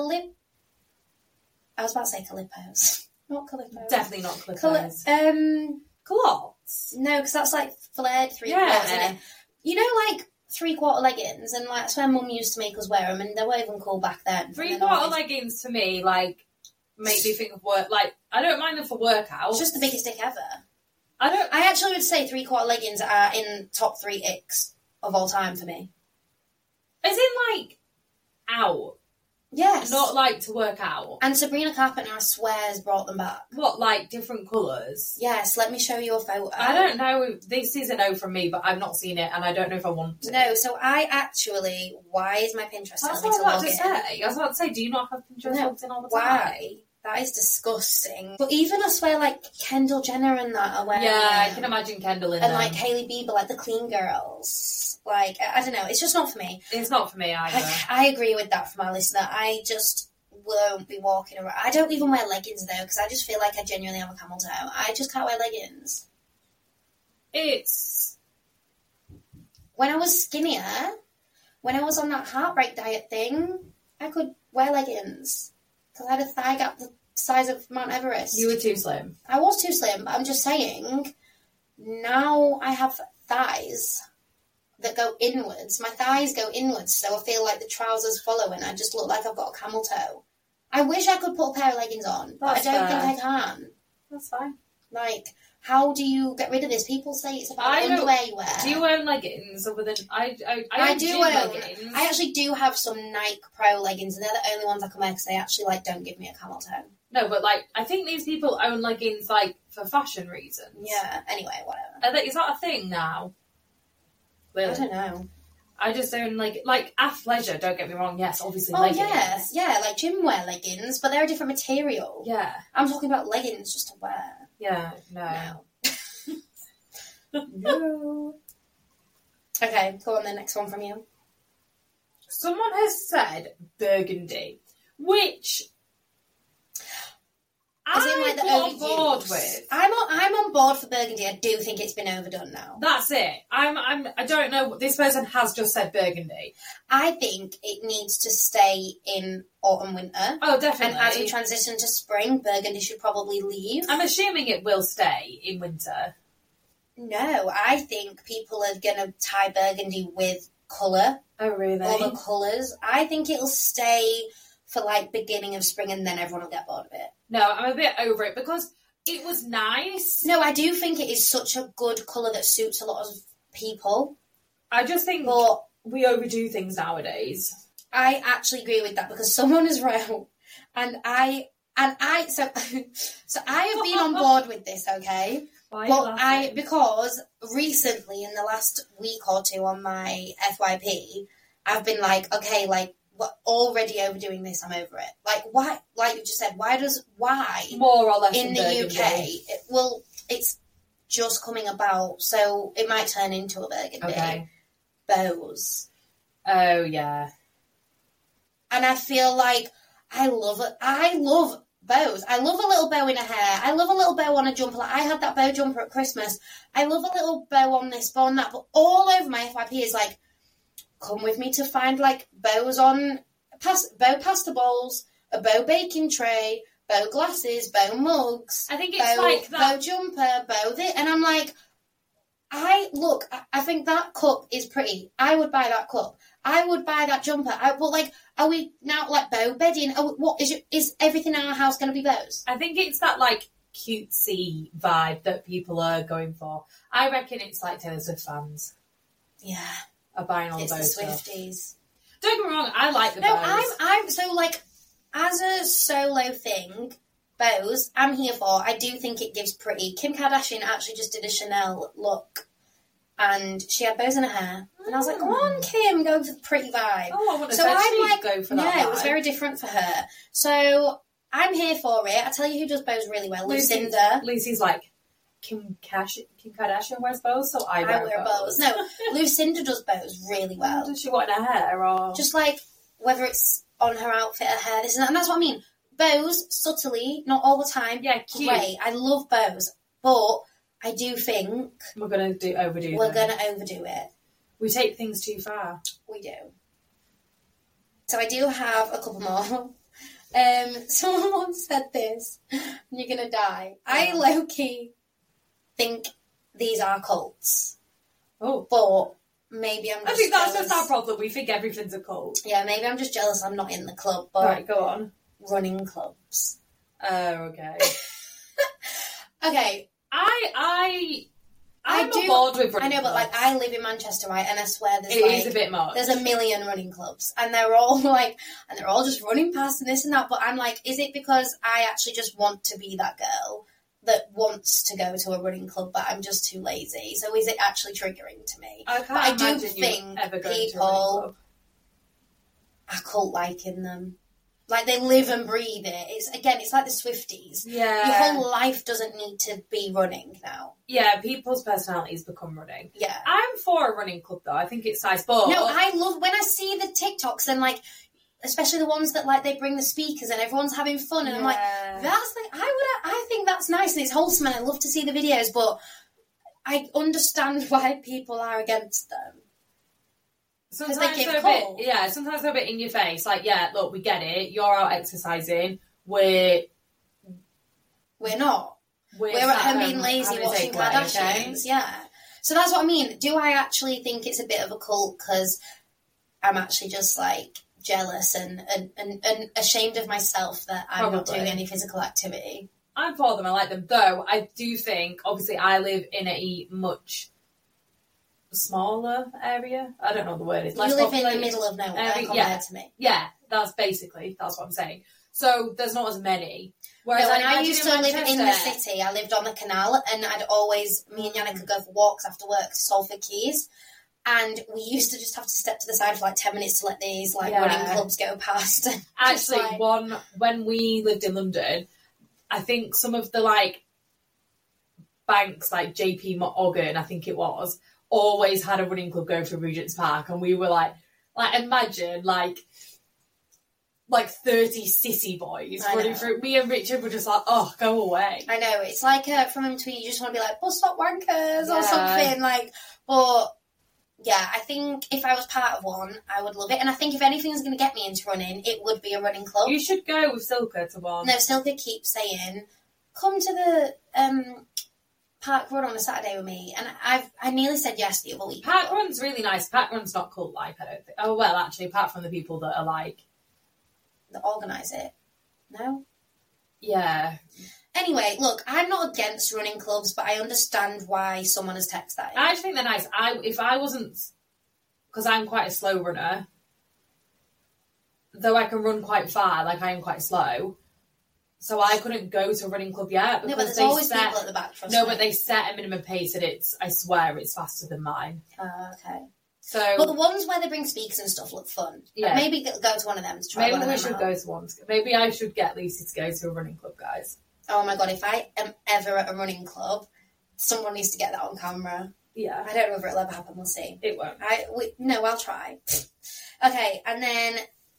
[SPEAKER 2] I was about to say Calippos. Not Calippos.
[SPEAKER 1] Definitely not Calippos. Culottes?
[SPEAKER 2] No, because that's like flared 3/4, isn't it? You know, like 3/4 leggings, and like that's where Mum used to make us wear them, and they were even cool back then.
[SPEAKER 1] 3/4 leggings for me, like, make me think of work. Like, I don't mind them for workouts.
[SPEAKER 2] It's just the biggest dick ever. I actually would say 3/4 leggings are in top 3 icks of all time for me.
[SPEAKER 1] As in, like, out?
[SPEAKER 2] Yes.
[SPEAKER 1] Not, like, to work out?
[SPEAKER 2] And Sabrina Carpenter, I swear, has brought them back.
[SPEAKER 1] What, like, different colours?
[SPEAKER 2] Yes, let me show you a photo.
[SPEAKER 1] I don't know. This is a no from me, but I've not seen it, and I don't know if I want to.
[SPEAKER 2] No, so I actually... Why is my Pinterest telling me to log in?
[SPEAKER 1] I was about to say, do you not have Pinterest logged in all the time?
[SPEAKER 2] Why? That is disgusting. But even I swear, like, Kendall Jenner and that are wearing...
[SPEAKER 1] Yeah, I can imagine Kendall in
[SPEAKER 2] and, like, Hailey Bieber, like, the clean girls. Like, I don't know. It's just not for me.
[SPEAKER 1] It's not for me either.
[SPEAKER 2] I agree with that from our listener. I just won't be walking around. I don't even wear leggings, though, because I just feel like I genuinely have a camel toe. I just can't wear leggings.
[SPEAKER 1] It's...
[SPEAKER 2] When I was skinnier, when I was on that heartbreak diet thing, I could wear leggings. Because I had a thigh gap the size of Mount Everest.
[SPEAKER 1] You were too slim.
[SPEAKER 2] I was too slim, but I'm just saying, now I have thighs that go inwards. My thighs go inwards, so I feel like the trousers follow and I just look like I've got a camel toe. I wish I could put a pair of leggings on, but I don't think I can.
[SPEAKER 1] That's fine.
[SPEAKER 2] Like, how do you get rid of this? People say it's about the underwear you wear.
[SPEAKER 1] Do you own leggings other than... I do own leggings.
[SPEAKER 2] I actually do have some Nike Pro leggings, and they're the only ones I can wear because they actually, like, don't give me a camel toe.
[SPEAKER 1] No, but, like, I think these people own leggings, like, for fashion reasons.
[SPEAKER 2] Yeah, anyway, whatever.
[SPEAKER 1] Is that a thing now? Really?
[SPEAKER 2] I don't know.
[SPEAKER 1] I just own, like athleisure, don't get me wrong, yes, obviously leggings.
[SPEAKER 2] Yeah, like gym wear leggings, but they're a different material.
[SPEAKER 1] Yeah.
[SPEAKER 2] I'm talking about leggings just to wear.
[SPEAKER 1] Yeah, no.
[SPEAKER 2] No. Okay, go on, the next one from you.
[SPEAKER 1] Someone has said burgundy, which I'm on board with.
[SPEAKER 2] I'm on board for burgundy. I do think it's been overdone now.
[SPEAKER 1] That's it. I don't know. This person has just said burgundy.
[SPEAKER 2] I think it needs to stay in autumn, winter.
[SPEAKER 1] Oh, definitely.
[SPEAKER 2] And as we transition to spring, burgundy should probably leave.
[SPEAKER 1] I'm assuming it will stay in winter.
[SPEAKER 2] No, I think people are going to tie burgundy with colour.
[SPEAKER 1] Oh, really?
[SPEAKER 2] All the colours. I think it'll stay for, like, beginning of spring and then everyone will get bored of it.
[SPEAKER 1] No, I'm a bit over it because it was nice.
[SPEAKER 2] No, I do think it is such a good colour that suits a lot of people.
[SPEAKER 1] I just think we overdo things nowadays.
[SPEAKER 2] I actually agree with that because someone is wrong. And I so I have been on board with this, okay?
[SPEAKER 1] Why are you
[SPEAKER 2] because recently in the last week or two on my FYP, I've been like, okay, like, we're already overdoing this, I'm over it. Like, why, like you just said, why
[SPEAKER 1] more or less
[SPEAKER 2] in the UK, it's just coming about, so it might turn into a burgundy.
[SPEAKER 1] Okay.
[SPEAKER 2] Bows.
[SPEAKER 1] Oh, yeah.
[SPEAKER 2] And I feel like I love it. I love bows. I love a little bow in a hair. I love a little bow on a jumper. Like, I had that bow jumper at Christmas. I love a little bow on this, bow on that. But all over my FYP is like, come with me to find, like, bows on bow pasta bowls, a bow baking tray, bow glasses, bow mugs.
[SPEAKER 1] I think it's like that.
[SPEAKER 2] Bow jumper, bow this. And I'm like, I think that cup is pretty. I would buy that cup. I would buy that jumper. But, like, are we now, like, bow bedding? Is everything in our house going to be bows?
[SPEAKER 1] I think it's that, like, cutesy vibe that people are going for. I reckon it's like Taylor Swift fans.
[SPEAKER 2] Yeah.
[SPEAKER 1] Are buying all
[SPEAKER 2] it's
[SPEAKER 1] those
[SPEAKER 2] the Swifties.
[SPEAKER 1] Don't get me wrong, I like the bows.
[SPEAKER 2] No, I'm so, like, as a solo thing, bows, I'm here for. I do think it gives pretty. Kim Kardashian actually just did a Chanel look, and she had bows in her hair, and I was like, come on, Kim, go for the pretty vibe.
[SPEAKER 1] Oh, I want to say go for that vibe.
[SPEAKER 2] Yeah, it was very different for her. So, I'm here for it. I tell you who does bows really well, Lucinda.
[SPEAKER 1] Lucy's like, Kim Kardashian wears bows, so I wear bows.
[SPEAKER 2] No, Lucinda does bows really well.
[SPEAKER 1] Does she want in her hair, or
[SPEAKER 2] just like whether it's on her outfit, her hair, this and that, and that's what I mean. Bows subtly, not all the time.
[SPEAKER 1] Yeah, cute.
[SPEAKER 2] Great. I love bows, but I do think
[SPEAKER 1] we're gonna overdo
[SPEAKER 2] it.
[SPEAKER 1] We take things too far.
[SPEAKER 2] We do. So I do have a couple more. Someone said this, and you're gonna die. I low-key think these are cults.
[SPEAKER 1] Oh.
[SPEAKER 2] But maybe I'm just
[SPEAKER 1] I think that's
[SPEAKER 2] jealous.
[SPEAKER 1] just our problem. We think everything's a cult.
[SPEAKER 2] Yeah, maybe I'm just jealous I'm not in the club. But
[SPEAKER 1] right, go on.
[SPEAKER 2] Running clubs.
[SPEAKER 1] Oh, okay.
[SPEAKER 2] Okay.
[SPEAKER 1] I'm on board with running clubs.
[SPEAKER 2] I know, but like I live in Manchester, right? And I swear there's
[SPEAKER 1] is a bit much.
[SPEAKER 2] There's a million running clubs, and they're all just running past and this and that. But I'm like, is it because I actually just want to be that girl that wants to go to a running club, but I'm just too lazy? So is it actually triggering to me?
[SPEAKER 1] I
[SPEAKER 2] do think people are cult-like in them. Like, they live and breathe it. It's like the Swifties.
[SPEAKER 1] Yeah.
[SPEAKER 2] Your whole life doesn't need to be running now.
[SPEAKER 1] Yeah, people's personalities become running.
[SPEAKER 2] Yeah.
[SPEAKER 1] I'm for a running club, though. I think it's nice, but...
[SPEAKER 2] No, I love... When I see the TikToks and, like, especially the ones that, like, they bring the speakers and everyone's having fun, and I'm like, I think that's nice and it's wholesome and I love to see the videos, but I understand why people are against them.
[SPEAKER 1] Sometimes they're a bit in your face. Like, yeah, look, we get it. You're out exercising. We're
[SPEAKER 2] not. We're at home being lazy watching Kardashians. Okay? Yeah. So that's what I mean. Do I actually think it's a bit of a cult because I'm actually just like jealous and ashamed of myself that I'm not doing any physical activity?
[SPEAKER 1] I'm for them. I like them. Though I do think, obviously, I live in a much smaller area. I don't know what the word is.
[SPEAKER 2] You live in the middle of nowhere compared to me.
[SPEAKER 1] Yeah, that's what I'm saying. So there's not as many. Whereas
[SPEAKER 2] when I used to live in the city, I lived on the canal, and me and Yannick could go for walks after work to Salford Quays, and we used to just have to step to the side for like 10 minutes to let these running clubs go past.
[SPEAKER 1] Actually, when we lived in London, I think some of the banks, like JP Morgan, I think it was, always had a running club going through Regent's Park, and we were like imagine 30 sissy boys running through. Me and Richard were just like, oh, go away.
[SPEAKER 2] I know, it's like from in between, you just want to be like, bus stop wankers or something, but yeah, I think if I was part of one, I would love it, and I think if anything's going to get me into running, it would be a running club.
[SPEAKER 1] You should go with Silke to one.
[SPEAKER 2] No, Silke keeps saying, come to the park run on a Saturday with me, and I nearly said yes the other week.
[SPEAKER 1] Park run's really nice. Park run's not cult-like, I don't think. Oh, well, actually, apart from the people that are
[SPEAKER 2] that organise it. No?
[SPEAKER 1] Yeah.
[SPEAKER 2] Anyway, look, I'm not against running clubs, but I understand why someone has texted that in.
[SPEAKER 1] I just think they're nice. If I wasn't... Because I'm quite a slow runner, though I can run quite far, I am quite slow, so I couldn't go to a running club yet.
[SPEAKER 2] No, but there's always people at the back.
[SPEAKER 1] No, but they set a minimum pace, and I swear, it's faster than mine.
[SPEAKER 2] Okay.
[SPEAKER 1] So,
[SPEAKER 2] but the ones where they bring speakers and stuff look fun. Yeah. Maybe go to one of them to try.
[SPEAKER 1] Maybe we should go to one. Maybe I should get Lucy to go to a running club, guys.
[SPEAKER 2] Oh my god, if I am ever at a running club, someone needs to get that on camera.
[SPEAKER 1] Yeah.
[SPEAKER 2] I don't know if it'll ever happen, we'll see.
[SPEAKER 1] It won't.
[SPEAKER 2] I'll try. Okay, and then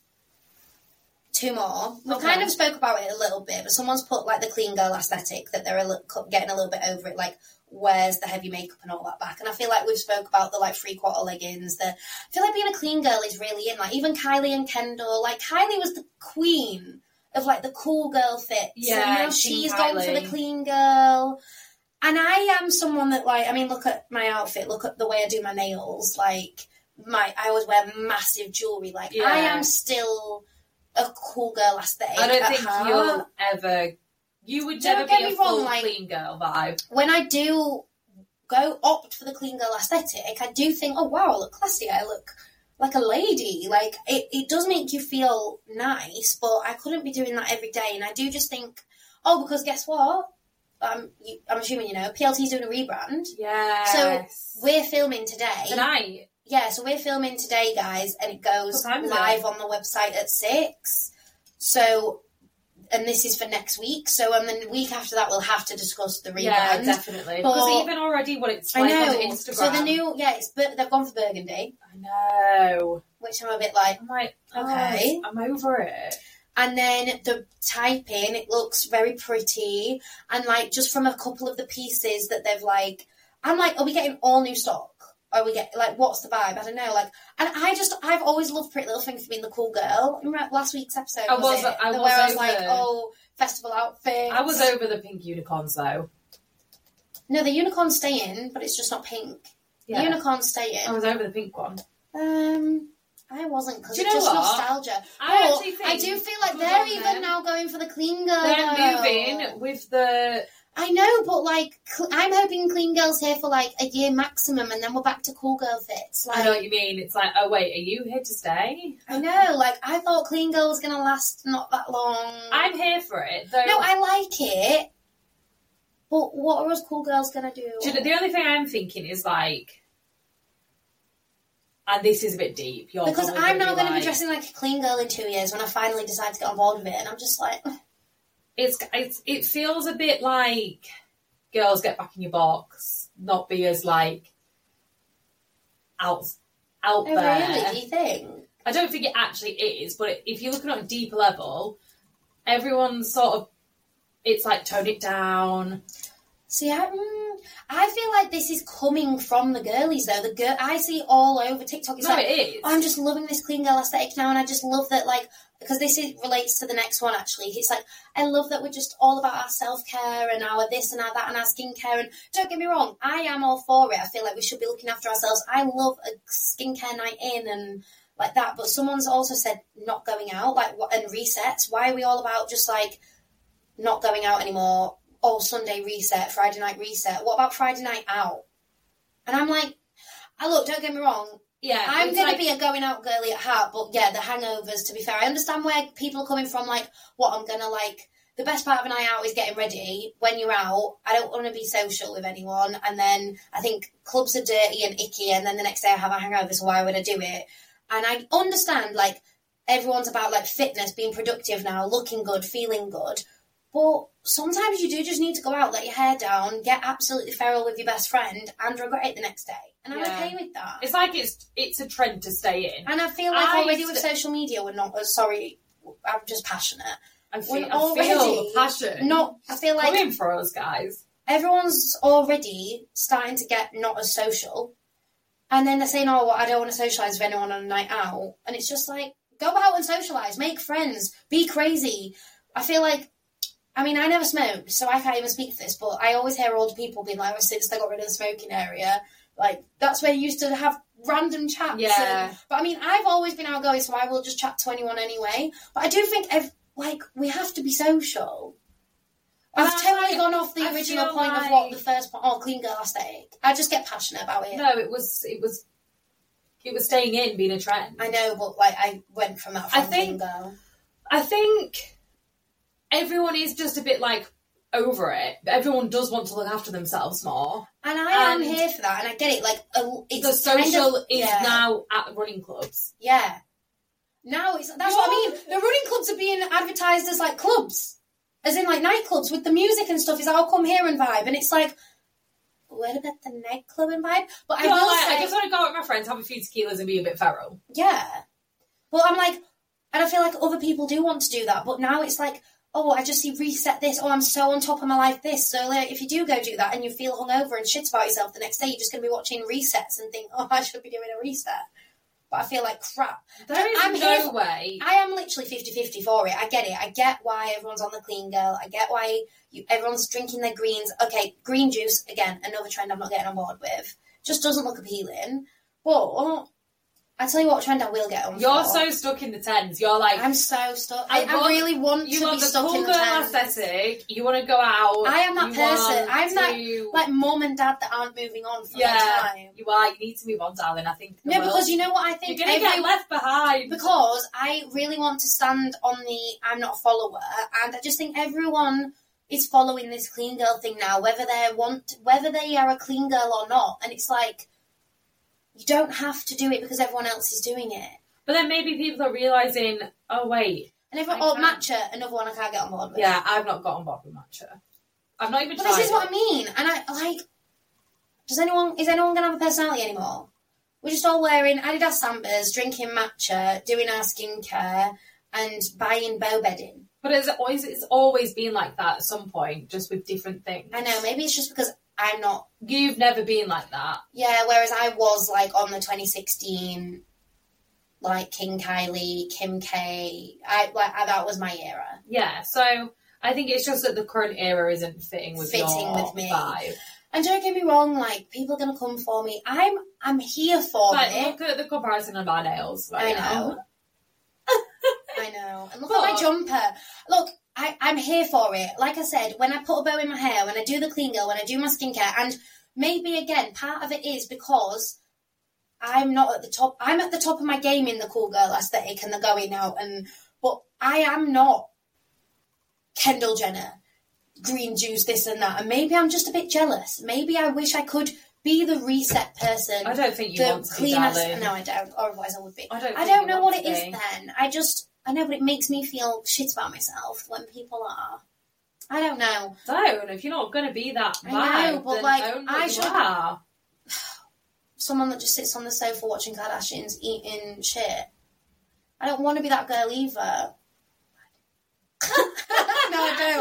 [SPEAKER 2] 2 more. We kind of spoke about it a little bit, but someone's put the clean girl aesthetic, that they're getting a little bit over it, where's the heavy makeup and all that back. And I feel like we've spoke about the 3/4 leggings. I feel like being a clean girl is really in. Even Kylie and Kendall. Kylie was the queen of the cool girl fits.
[SPEAKER 1] Yeah,
[SPEAKER 2] and now she's gone for the clean girl. And I am someone that look at my outfit, look at the way I do my nails. I always wear massive jewellery. I am still a cool girl aesthetic.
[SPEAKER 1] I don't think you'll ever. You would never be a full clean girl vibe.
[SPEAKER 2] When I do opt for the clean girl aesthetic, I do think, oh wow, I look classy, I look like a lady. It does make you feel nice, but I couldn't be doing that every day. And I do just think, because guess what? I'm assuming you know, PLT's doing a rebrand.
[SPEAKER 1] Yeah.
[SPEAKER 2] So we're filming today.
[SPEAKER 1] Tonight.
[SPEAKER 2] Yeah, so we're filming today, guys, and it goes live on the website at 6. So... And this is for next week. So, and then the week after that, we'll have to discuss the rebrand.
[SPEAKER 1] Yeah, definitely. Because even already what it's on Instagram.
[SPEAKER 2] So the new, they've gone for burgundy.
[SPEAKER 1] I know.
[SPEAKER 2] Which I'm a bit
[SPEAKER 1] okay. I'm over it.
[SPEAKER 2] And then the typing, it looks very pretty. And just from a couple of the pieces that they've I'm are we getting all new stock? Or we get what's the vibe? I don't know. And I've always loved Pretty Little Thing for being the cool girl. Remember last week's episode? I was festival outfit.
[SPEAKER 1] I was over the pink unicorns though.
[SPEAKER 2] No, the unicorn's staying, but it's just not pink. Yeah. The unicorn's staying.
[SPEAKER 1] I was over the pink one.
[SPEAKER 2] I wasn't, because it's just nostalgia. I do feel like they're even now going for the clean girl.
[SPEAKER 1] They're moving with the.
[SPEAKER 2] I know, but I'm hoping clean girl's here for a year maximum, and then we're back to cool girl fits.
[SPEAKER 1] I know what you mean. It's oh wait, are you here to stay?
[SPEAKER 2] I know. I thought clean girl was gonna last not that long.
[SPEAKER 1] I'm here for it, though.
[SPEAKER 2] No, I like it. But what are us cool girls gonna do?
[SPEAKER 1] The only thing I'm thinking is and this is a bit deep.
[SPEAKER 2] Because I'm now going to be dressing like a clean girl in 2 years when I finally decide to get on board with it, and I'm just
[SPEAKER 1] it feels a bit like girls get back in your box, not be as out there.
[SPEAKER 2] Really? Do you think?
[SPEAKER 1] I don't think it actually is, but if you're looking at a deeper level, everyone's sort of, it's tone it down.
[SPEAKER 2] See, I feel like this is coming from the girlies, though. I see it all over TikTok. It's
[SPEAKER 1] it is.
[SPEAKER 2] I'm just loving this clean girl aesthetic now, and I just love that, like, because relates to the next one, actually. It's like, I love that we're just all about our self-care and our this and our that and our skincare. And don't get me wrong, I am all for it. I feel like we should be looking after ourselves. I love a skincare night in and like that. But someone's also said not going out, like, and resets. Why are we all about just, like, not going out anymore? Oh, Sunday reset, Friday night reset. What about Friday night out? And I'm like, look, don't get me wrong.
[SPEAKER 1] Yeah,
[SPEAKER 2] I'm going to be a going out girly at heart, but yeah, the hangovers, to be fair. I understand where people are coming from, like, what I'm going to, like, the best part of a night out is getting ready. When you're out, I don't want to be social with anyone. And then I think clubs are dirty and icky, and then the next day I have a hangover, so why would I do it? And I understand, like, everyone's about, like, fitness, being productive now, looking good, feeling good. But sometimes you do just need to go out, let your hair down, get absolutely feral with your best friend, and regret it the next day. And I'm okay with that.
[SPEAKER 1] It's like it's a trend to stay in.
[SPEAKER 2] And I feel like already with social media, we're not... sorry, I'm just passionate.
[SPEAKER 1] I feel passion.
[SPEAKER 2] I feel like...
[SPEAKER 1] Coming for us, guys.
[SPEAKER 2] Everyone's already starting to get not as social. And then they're saying, oh, well, I don't want to socialise with anyone on a night out. And it's just like, go out and socialise, make friends, be crazy. I feel like... I mean, I never smoked, so I can't even speak for this, but I always hear older people being like, since they got rid of the smoking area, like, that's where you used to have random chats.
[SPEAKER 1] Yeah.
[SPEAKER 2] But, I mean, I've always been outgoing, so I will just chat to anyone anyway. But I do think, we have to be social. I've totally gone off the original point of what the first point, clean girl aesthetic. I just get passionate about it.
[SPEAKER 1] No, it was staying in, being a trend.
[SPEAKER 2] I know, but, like, I went from that from clean girl.
[SPEAKER 1] I think... everyone is just a bit, like, over it. Everyone does want to look after themselves more.
[SPEAKER 2] And I am here for that, and I get it. Like, it's
[SPEAKER 1] the social is now at running clubs.
[SPEAKER 2] Yeah. Now, that's what I mean. The running clubs are being advertised as, like, clubs. As in, like, nightclubs with the music and stuff. Is I'll come here and vibe. And it's like, what about the nightclub and vibe? But I will say... I
[SPEAKER 1] just want to go out with my friends, have a few tequilas and be a bit feral.
[SPEAKER 2] Yeah. Well, I'm like... And I feel like other people do want to do that. But now it's like... oh, I just see reset this. Oh, I'm so on top of my life this. So, like, if you do go do that and you feel hungover and shit about yourself the next day, you're just going to be watching resets and think, oh, I should be doing a reset. But I feel like crap.
[SPEAKER 1] There is no way.
[SPEAKER 2] I am literally 50-50 for it. I get it. I get why everyone's on the clean girl. I get why everyone's drinking their greens. Okay, green juice, again, another trend I'm not getting on board with. Just doesn't look appealing. But... I tell you what trend I will get on.
[SPEAKER 1] You're so stuck in the tens. You're like...
[SPEAKER 2] I'm so stuck. I really want to be stuck in the tens. You want the cool girl aesthetic.
[SPEAKER 1] You want to go out.
[SPEAKER 2] I am that person. I'm that, like, mum and dad that aren't moving on from that time.
[SPEAKER 1] You are. You need to move on, darling. I think...
[SPEAKER 2] No, because you know what I think?
[SPEAKER 1] You're going to get left behind.
[SPEAKER 2] Because I really want to stand on the I'm not a follower, and I just think everyone is following this clean girl thing now, whether they are a clean girl or not. And it's like... you don't have to do it because everyone else is doing it.
[SPEAKER 1] But then maybe people are realising, oh, wait.
[SPEAKER 2] And everyone, Matcha, another one I can't get on board with.
[SPEAKER 1] Yeah, I've not got on board with Matcha. I've not even tried
[SPEAKER 2] this is what I mean. And is anyone going to have a personality anymore? We're just all wearing Adidas Sambas, drinking matcha, doing our skincare, and buying bow bedding.
[SPEAKER 1] But it's always been like that at some point, just with different things.
[SPEAKER 2] I know, maybe it's just because I'm not...
[SPEAKER 1] You've never been like that.
[SPEAKER 2] Yeah, whereas I was, like, on the 2016, like, King Kylie, Kim K. That was my era.
[SPEAKER 1] Yeah, so I think it's just that the current era isn't fitting with me. Vibe.
[SPEAKER 2] And don't get me wrong, like, people are going to come for me. I'm here for it.
[SPEAKER 1] Look at the comparison of our nails right now.
[SPEAKER 2] I know. And look at my jumper. Look... I'm here for it. Like I said, when I put a bow in my hair, when I do the clean girl, when I do my skincare, and maybe, again, part of it is because I'm not at the top. I'm at the top of my game in the cool girl aesthetic and the going out, but I am not Kendall Jenner, green juice, this and that. And maybe I'm just a bit jealous. Maybe I wish I could be the reset person.
[SPEAKER 1] I don't think you want to be, darling.
[SPEAKER 2] No, I don't. Otherwise I would be. I don't know what it is then. I know, but it makes me feel shit about myself when people are. I don't know.
[SPEAKER 1] Don't. If you're not going to be that vibe,
[SPEAKER 2] I know, but
[SPEAKER 1] then
[SPEAKER 2] like,
[SPEAKER 1] own what you are.
[SPEAKER 2] Someone that just sits on the sofa watching Kardashians eating shit. I don't want to be that girl either. No, I don't.
[SPEAKER 1] Right,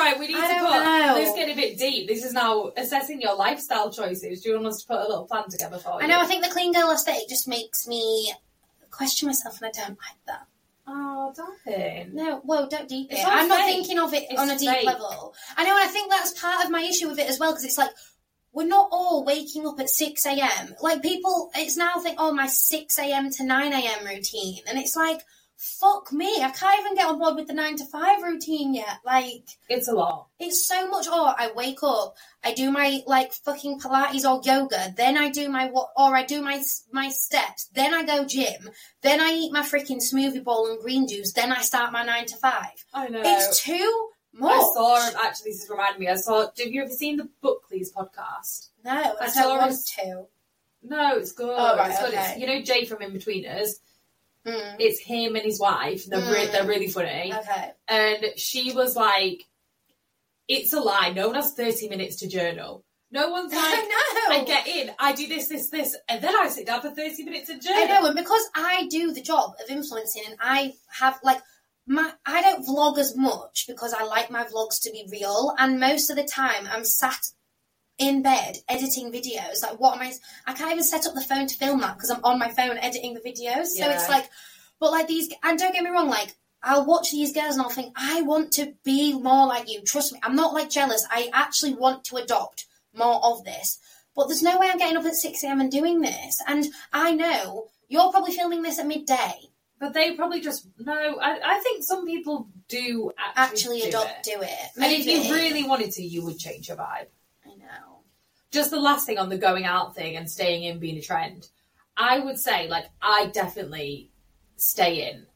[SPEAKER 1] Right, we need let's get a bit deep. This is now assessing your lifestyle choices. Do you want us to put a little plan together for you?
[SPEAKER 2] I know, I think the clean girl aesthetic just makes me question myself, and I don't like that.
[SPEAKER 1] Oh, darling.
[SPEAKER 2] No, well, don't deep it. I'm not thinking of it on a deep level. I know, and I think that's part of my issue with it as well, because it's like, we're not all waking up at 6 a.m. Like, people, it's now think, oh, my 6 a.m. to 9 a.m. routine. And it's like, fuck me, I can't even get on board with the 9 to 5 routine yet. Like,
[SPEAKER 1] it's a lot.
[SPEAKER 2] It's so much. Or I wake up, I do my, like, fucking Pilates or yoga, then I do I do my steps, then I go gym, then I eat my freaking smoothie bowl and green juice, then I start my 9 to 5.
[SPEAKER 1] I know.
[SPEAKER 2] It's too much.
[SPEAKER 1] I saw, actually, this has reminded me, have you ever seen the Buckleys podcast?
[SPEAKER 2] No, I don't want to.
[SPEAKER 1] No, it's good.
[SPEAKER 2] Oh, right,
[SPEAKER 1] it's good.
[SPEAKER 2] okay.
[SPEAKER 1] It's, you know Jay from In-Betweeners? It's him and his wife. They're really funny.
[SPEAKER 2] Okay.
[SPEAKER 1] And she was like, it's a lie. No one has 30 minutes to journal. No one's like, I get in, I do this, and then I sit down for 30 minutes and journal.
[SPEAKER 2] I know, and because I do the job of influencing, and I have, like, I don't vlog as much because I like my vlogs to be real, and most of the time I'm sat in bed editing videos. Like, I can't even set up the phone to film that because I'm on my phone editing the videos. So it's like, but like these, and don't get me wrong, like, I'll watch these girls and I'll think, I want to be more like you. Trust me, I'm not like jealous. I actually want to adopt more of this. But there's no way I'm getting up at 6 a.m. and doing this. And I know you're probably filming this at midday.
[SPEAKER 1] But they probably just, no, I think some people do actually
[SPEAKER 2] do it.
[SPEAKER 1] Maybe. And if you really wanted to, you would change your vibe.
[SPEAKER 2] I know.
[SPEAKER 1] Just the last thing on the going out thing and staying in being a trend. I would say, like, I definitely stay in.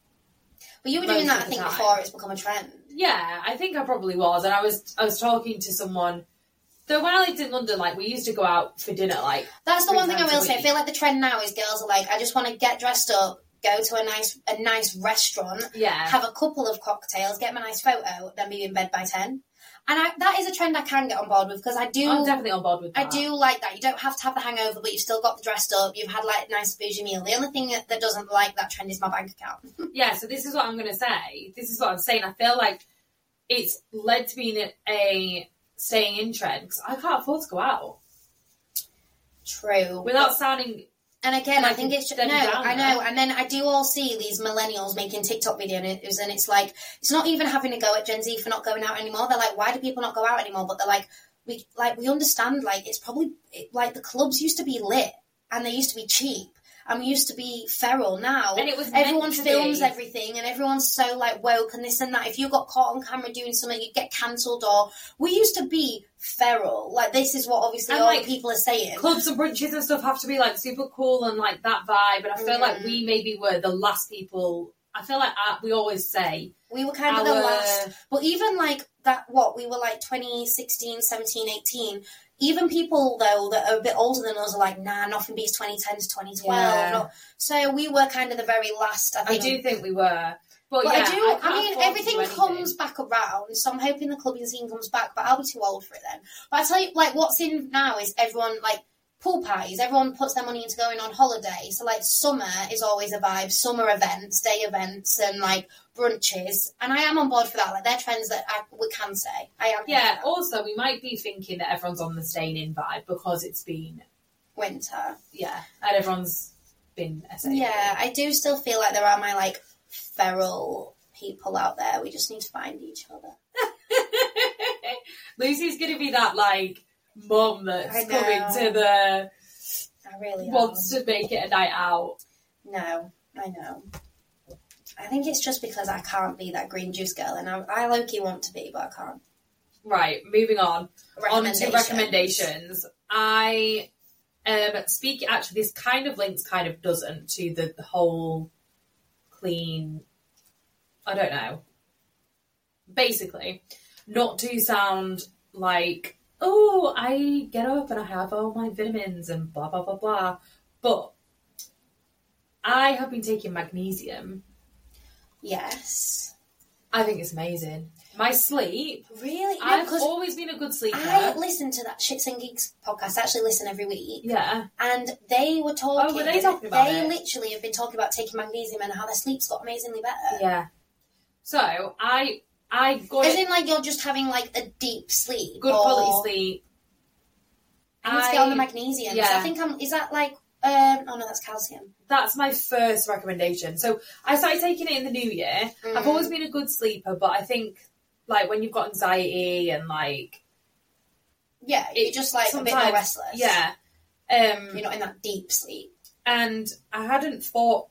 [SPEAKER 2] But you were doing that, I think, before it's become a trend.
[SPEAKER 1] Yeah, I think I probably was. And I was talking to someone. So when I lived in London, like, we used to go out for dinner, like...
[SPEAKER 2] That's the one thing I will say. I feel like the trend now is girls are like, I just want to get dressed up, go to a nice restaurant, have a couple of cocktails, get my nice photo, then be in bed by 10. And that is a trend I can get on board with, because I'm
[SPEAKER 1] definitely on board with that.
[SPEAKER 2] I do like that. You don't have to have the hangover, but you've still got the dressed up. You've had, like, a nice bougie meal. The only thing that doesn't like that trend is my bank account.
[SPEAKER 1] Yeah, so this is what I'm going to say. This is what I'm saying. I feel like it's led to being a staying in trend, because I can't afford to go out.
[SPEAKER 2] True.
[SPEAKER 1] Without sounding...
[SPEAKER 2] And again, I think it's just, I know. And then I do all see these millennials making TikTok videos, and it's like, it's not even having to go at Gen Z for not going out anymore. They're like, why do people not go out anymore? But they're like, we understand, like, it's probably, like, the clubs used to be lit, and they used to be cheap, and we used to be feral. Now,
[SPEAKER 1] and it was
[SPEAKER 2] everyone films everything, and everyone's so, like, woke and this and that. If you got caught on camera doing something, you'd get cancelled. Or we used to be feral. Like, this is what obviously all the people are saying.
[SPEAKER 1] Clubs and brunches and stuff have to be, like, super cool and, like, that vibe. And I feel like we maybe were the last people. I feel like we always say
[SPEAKER 2] we were kind of the last. But even, like, we were, like, 2016, 17, 18. Even people, though, that are a bit older than us are like, nah, nothing beats 2010 to 2012.
[SPEAKER 1] Yeah.
[SPEAKER 2] So we were kind of the very last, I think.
[SPEAKER 1] I do think we were. But
[SPEAKER 2] yeah,
[SPEAKER 1] I
[SPEAKER 2] mean, everything comes back around, so I'm hoping the clubbing scene comes back, but I'll be too old for it then. But I tell you, like, what's in now is everyone, like, pool parties. Everyone puts their money into going on holiday. So, like, summer is always a vibe. Summer events, day events, and, like, brunches. And I am on board for that. Like, they're trends that we can say. I am.
[SPEAKER 1] Yeah, also, we might be thinking that everyone's on the staying in vibe because it's been...
[SPEAKER 2] winter.
[SPEAKER 1] Yeah, and everyone's been...
[SPEAKER 2] Yeah, I do still feel like there are my, like, feral people out there. We just need to find each other.
[SPEAKER 1] Lucy's going to be that, like... mum that's coming to the...
[SPEAKER 2] I really
[SPEAKER 1] wants to make it a night out.
[SPEAKER 2] No, I know. I think it's just because I can't be that green juice girl, and I low-key want to be, but I can't.
[SPEAKER 1] Right, moving on. On to recommendations. I speak... Actually, this kind of links, kind of doesn't, to the whole clean... I don't know. Basically, not to sound like... oh, I get up and I have all my vitamins and blah, blah, blah, blah. But I have been taking magnesium.
[SPEAKER 2] Yes.
[SPEAKER 1] I think it's amazing. My sleep.
[SPEAKER 2] Really? No,
[SPEAKER 1] I've always been a good sleeper.
[SPEAKER 2] I listen to that Shits and Geeks podcast. I actually listen every week.
[SPEAKER 1] Yeah.
[SPEAKER 2] And they were talking...
[SPEAKER 1] oh, were they talking about
[SPEAKER 2] They literally have been talking about taking magnesium and how their sleep's got amazingly better.
[SPEAKER 1] Yeah. So, I I got
[SPEAKER 2] As in, like, you're just having, like, a deep sleep?
[SPEAKER 1] Good quality sleep.
[SPEAKER 2] I need to get on the magnesium.
[SPEAKER 1] Yeah.
[SPEAKER 2] So I think is that, like, oh, no, that's calcium.
[SPEAKER 1] That's my first recommendation. So I started taking it in the new year. I've always been a good sleeper, but I think, like, when you've got anxiety and, like...
[SPEAKER 2] Yeah, you're just, like, a bit more restless.
[SPEAKER 1] Yeah.
[SPEAKER 2] You're not in that deep sleep.
[SPEAKER 1] And I hadn't thought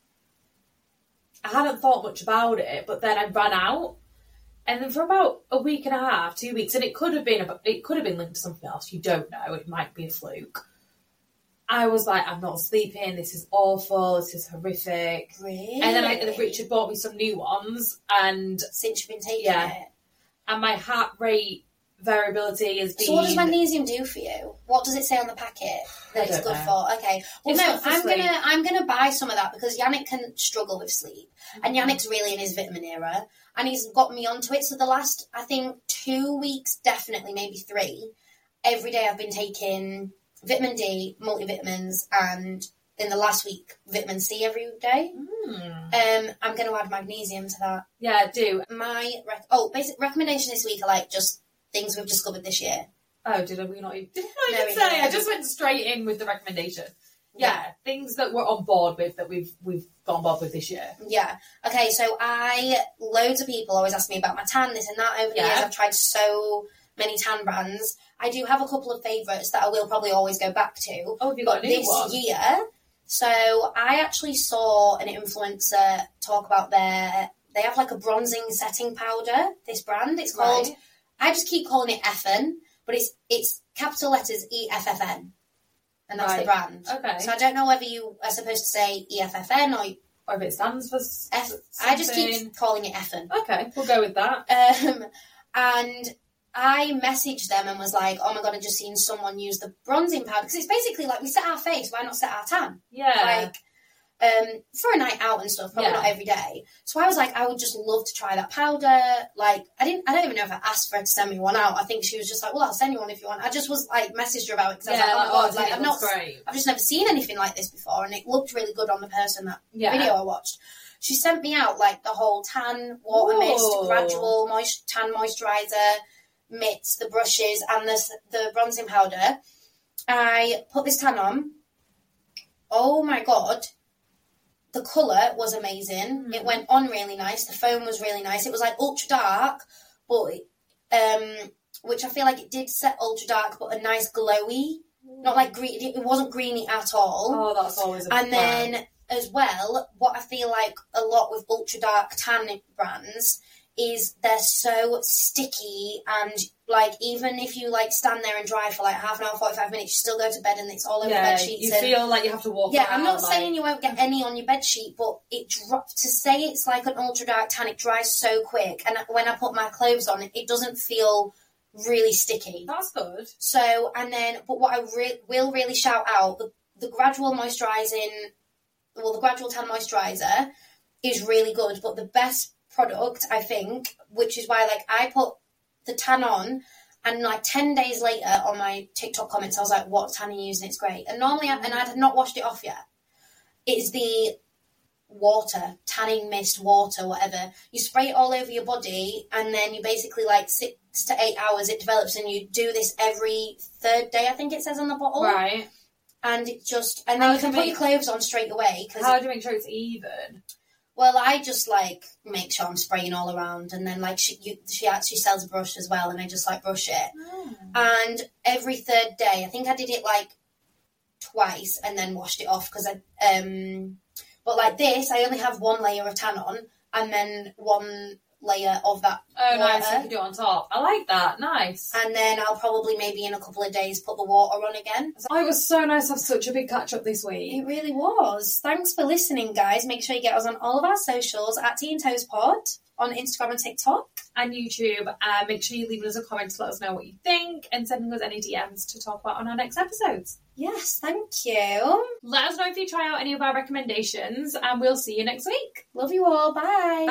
[SPEAKER 1] much about it, but then I ran out. And then for about a week and a half, 2 weeks, and it could have been linked to something else. You don't know. It might be a fluke. I was like, I'm not sleeping. This is awful. This is horrific.
[SPEAKER 2] Really?
[SPEAKER 1] And then Richard bought me some new ones, and
[SPEAKER 2] since you've been taking it,
[SPEAKER 1] and my heart rate variability has been.
[SPEAKER 2] So what does magnesium do for you? What does it say on the packet that it's good for? Okay. Well, no, I'm gonna buy some of that because Yannick can struggle with sleep, and Yannick's really in his vitamin era, and he's got me onto it. So the last, I think, 2 weeks, definitely, maybe 3, every day I've been taking vitamin D, multivitamins, and in the last week, vitamin C every day. I'm going to add magnesium to that.
[SPEAKER 1] Yeah, do.
[SPEAKER 2] My basic recommendations this week are like just things we've discovered this year.
[SPEAKER 1] Oh, did we not even say? I just went straight in with the recommendation. Yeah, things that we're on board with, that we've gone on board with this year.
[SPEAKER 2] Yeah. Okay, so loads of people always ask me about my tan, this and that over the years. I've tried so many tan brands. I do have a couple of favourites that I will probably always go back to.
[SPEAKER 1] Oh, have you got a new one?
[SPEAKER 2] This year, so I actually saw an influencer talk about they have like a bronzing setting powder, this brand. It's called, I just keep calling it Effin, but it's capital letters EFFN. And that's the brand.
[SPEAKER 1] Okay.
[SPEAKER 2] So I don't know whether you are supposed to say EFFN
[SPEAKER 1] or if it stands for
[SPEAKER 2] I just keep calling it Effin.
[SPEAKER 1] Okay, we'll go with that.
[SPEAKER 2] And I messaged them and was like, oh my God, I've just seen someone use the bronzing powder. Because it's basically like, we set our face, why not set our tan?
[SPEAKER 1] Yeah.
[SPEAKER 2] Like, for a night out and stuff, probably not every day. So I was like, I would just love to try that powder. Like, I don't even know if I asked for her to send me one out. I think she was just like, well, I'll send you one if you want. I just was like, messaged her about it because I was like, oh my God, I've just never seen anything like this before. And it looked really good on the person that video I watched. She sent me out like the whole tan water mist, gradual tan moisturizer, mitts, the brushes, and the bronzing powder. I put this tan on. Oh my God. The colour was amazing. It went on really nice. The foam was really nice. It was like ultra dark, but which I feel like it did set ultra dark, but a nice glowy. Not like green. It wasn't greeny at all.
[SPEAKER 1] Oh, that's always a
[SPEAKER 2] And then as well, what I feel like a lot with ultra dark tan brands is they're so sticky, and like even if you like stand there and dry for like half an hour, 45 minutes, you still go to bed and it's all over the bed sheets.
[SPEAKER 1] You feel like you have to walk around.
[SPEAKER 2] I'm not saying you won't get any on your bed sheet, but to say it's like an ultra dark tan, it dries so quick, and when I put my clothes on, it doesn't feel really sticky.
[SPEAKER 1] That's good.
[SPEAKER 2] So, and then, but what I will really shout out, the gradual moisturising, well, the gradual tan moisturiser is really good, but the best product, I think, which is why, like, I put the tan on, and like 10 days later on my TikTok comments, I was like, what tan are you using? It's great. And normally, and I had not washed it off yet. It's the water, tanning mist, water, whatever. You spray it all over your body, and then you basically, like, 6 to 8 hours, it develops, and you do this every 3rd day, I think it says on the bottle.
[SPEAKER 1] Right.
[SPEAKER 2] And it just, and then you can put your clothes on straight away.
[SPEAKER 1] How do you make sure it's even?
[SPEAKER 2] Well, I just, like, make sure I'm spraying all around, and then, like, she actually sells a brush as well, and I just, like, brush it. And every 3rd day, I think I did it, like, twice, and then washed it off, because but like this, I only have 1 layer of tan on, and then 1 layer of that
[SPEAKER 1] water.
[SPEAKER 2] Nice,
[SPEAKER 1] you can do it on top. I like that, nice.
[SPEAKER 2] And then I'll probably maybe in a couple of days put the water on again.
[SPEAKER 1] Oh, it was so nice to have such a big catch up this week.
[SPEAKER 2] It really was. Thanks for listening, guys. Make sure you get us on all of our socials at Tea and Toast Pod on Instagram and TikTok.
[SPEAKER 1] And YouTube. Make sure you leave us a comment to let us know what you think, and sending us any DMs to talk about on our next episodes.
[SPEAKER 2] Yes, thank you.
[SPEAKER 1] Let us know if you try out any of our recommendations, and we'll see you next week.
[SPEAKER 2] Love you all. Bye.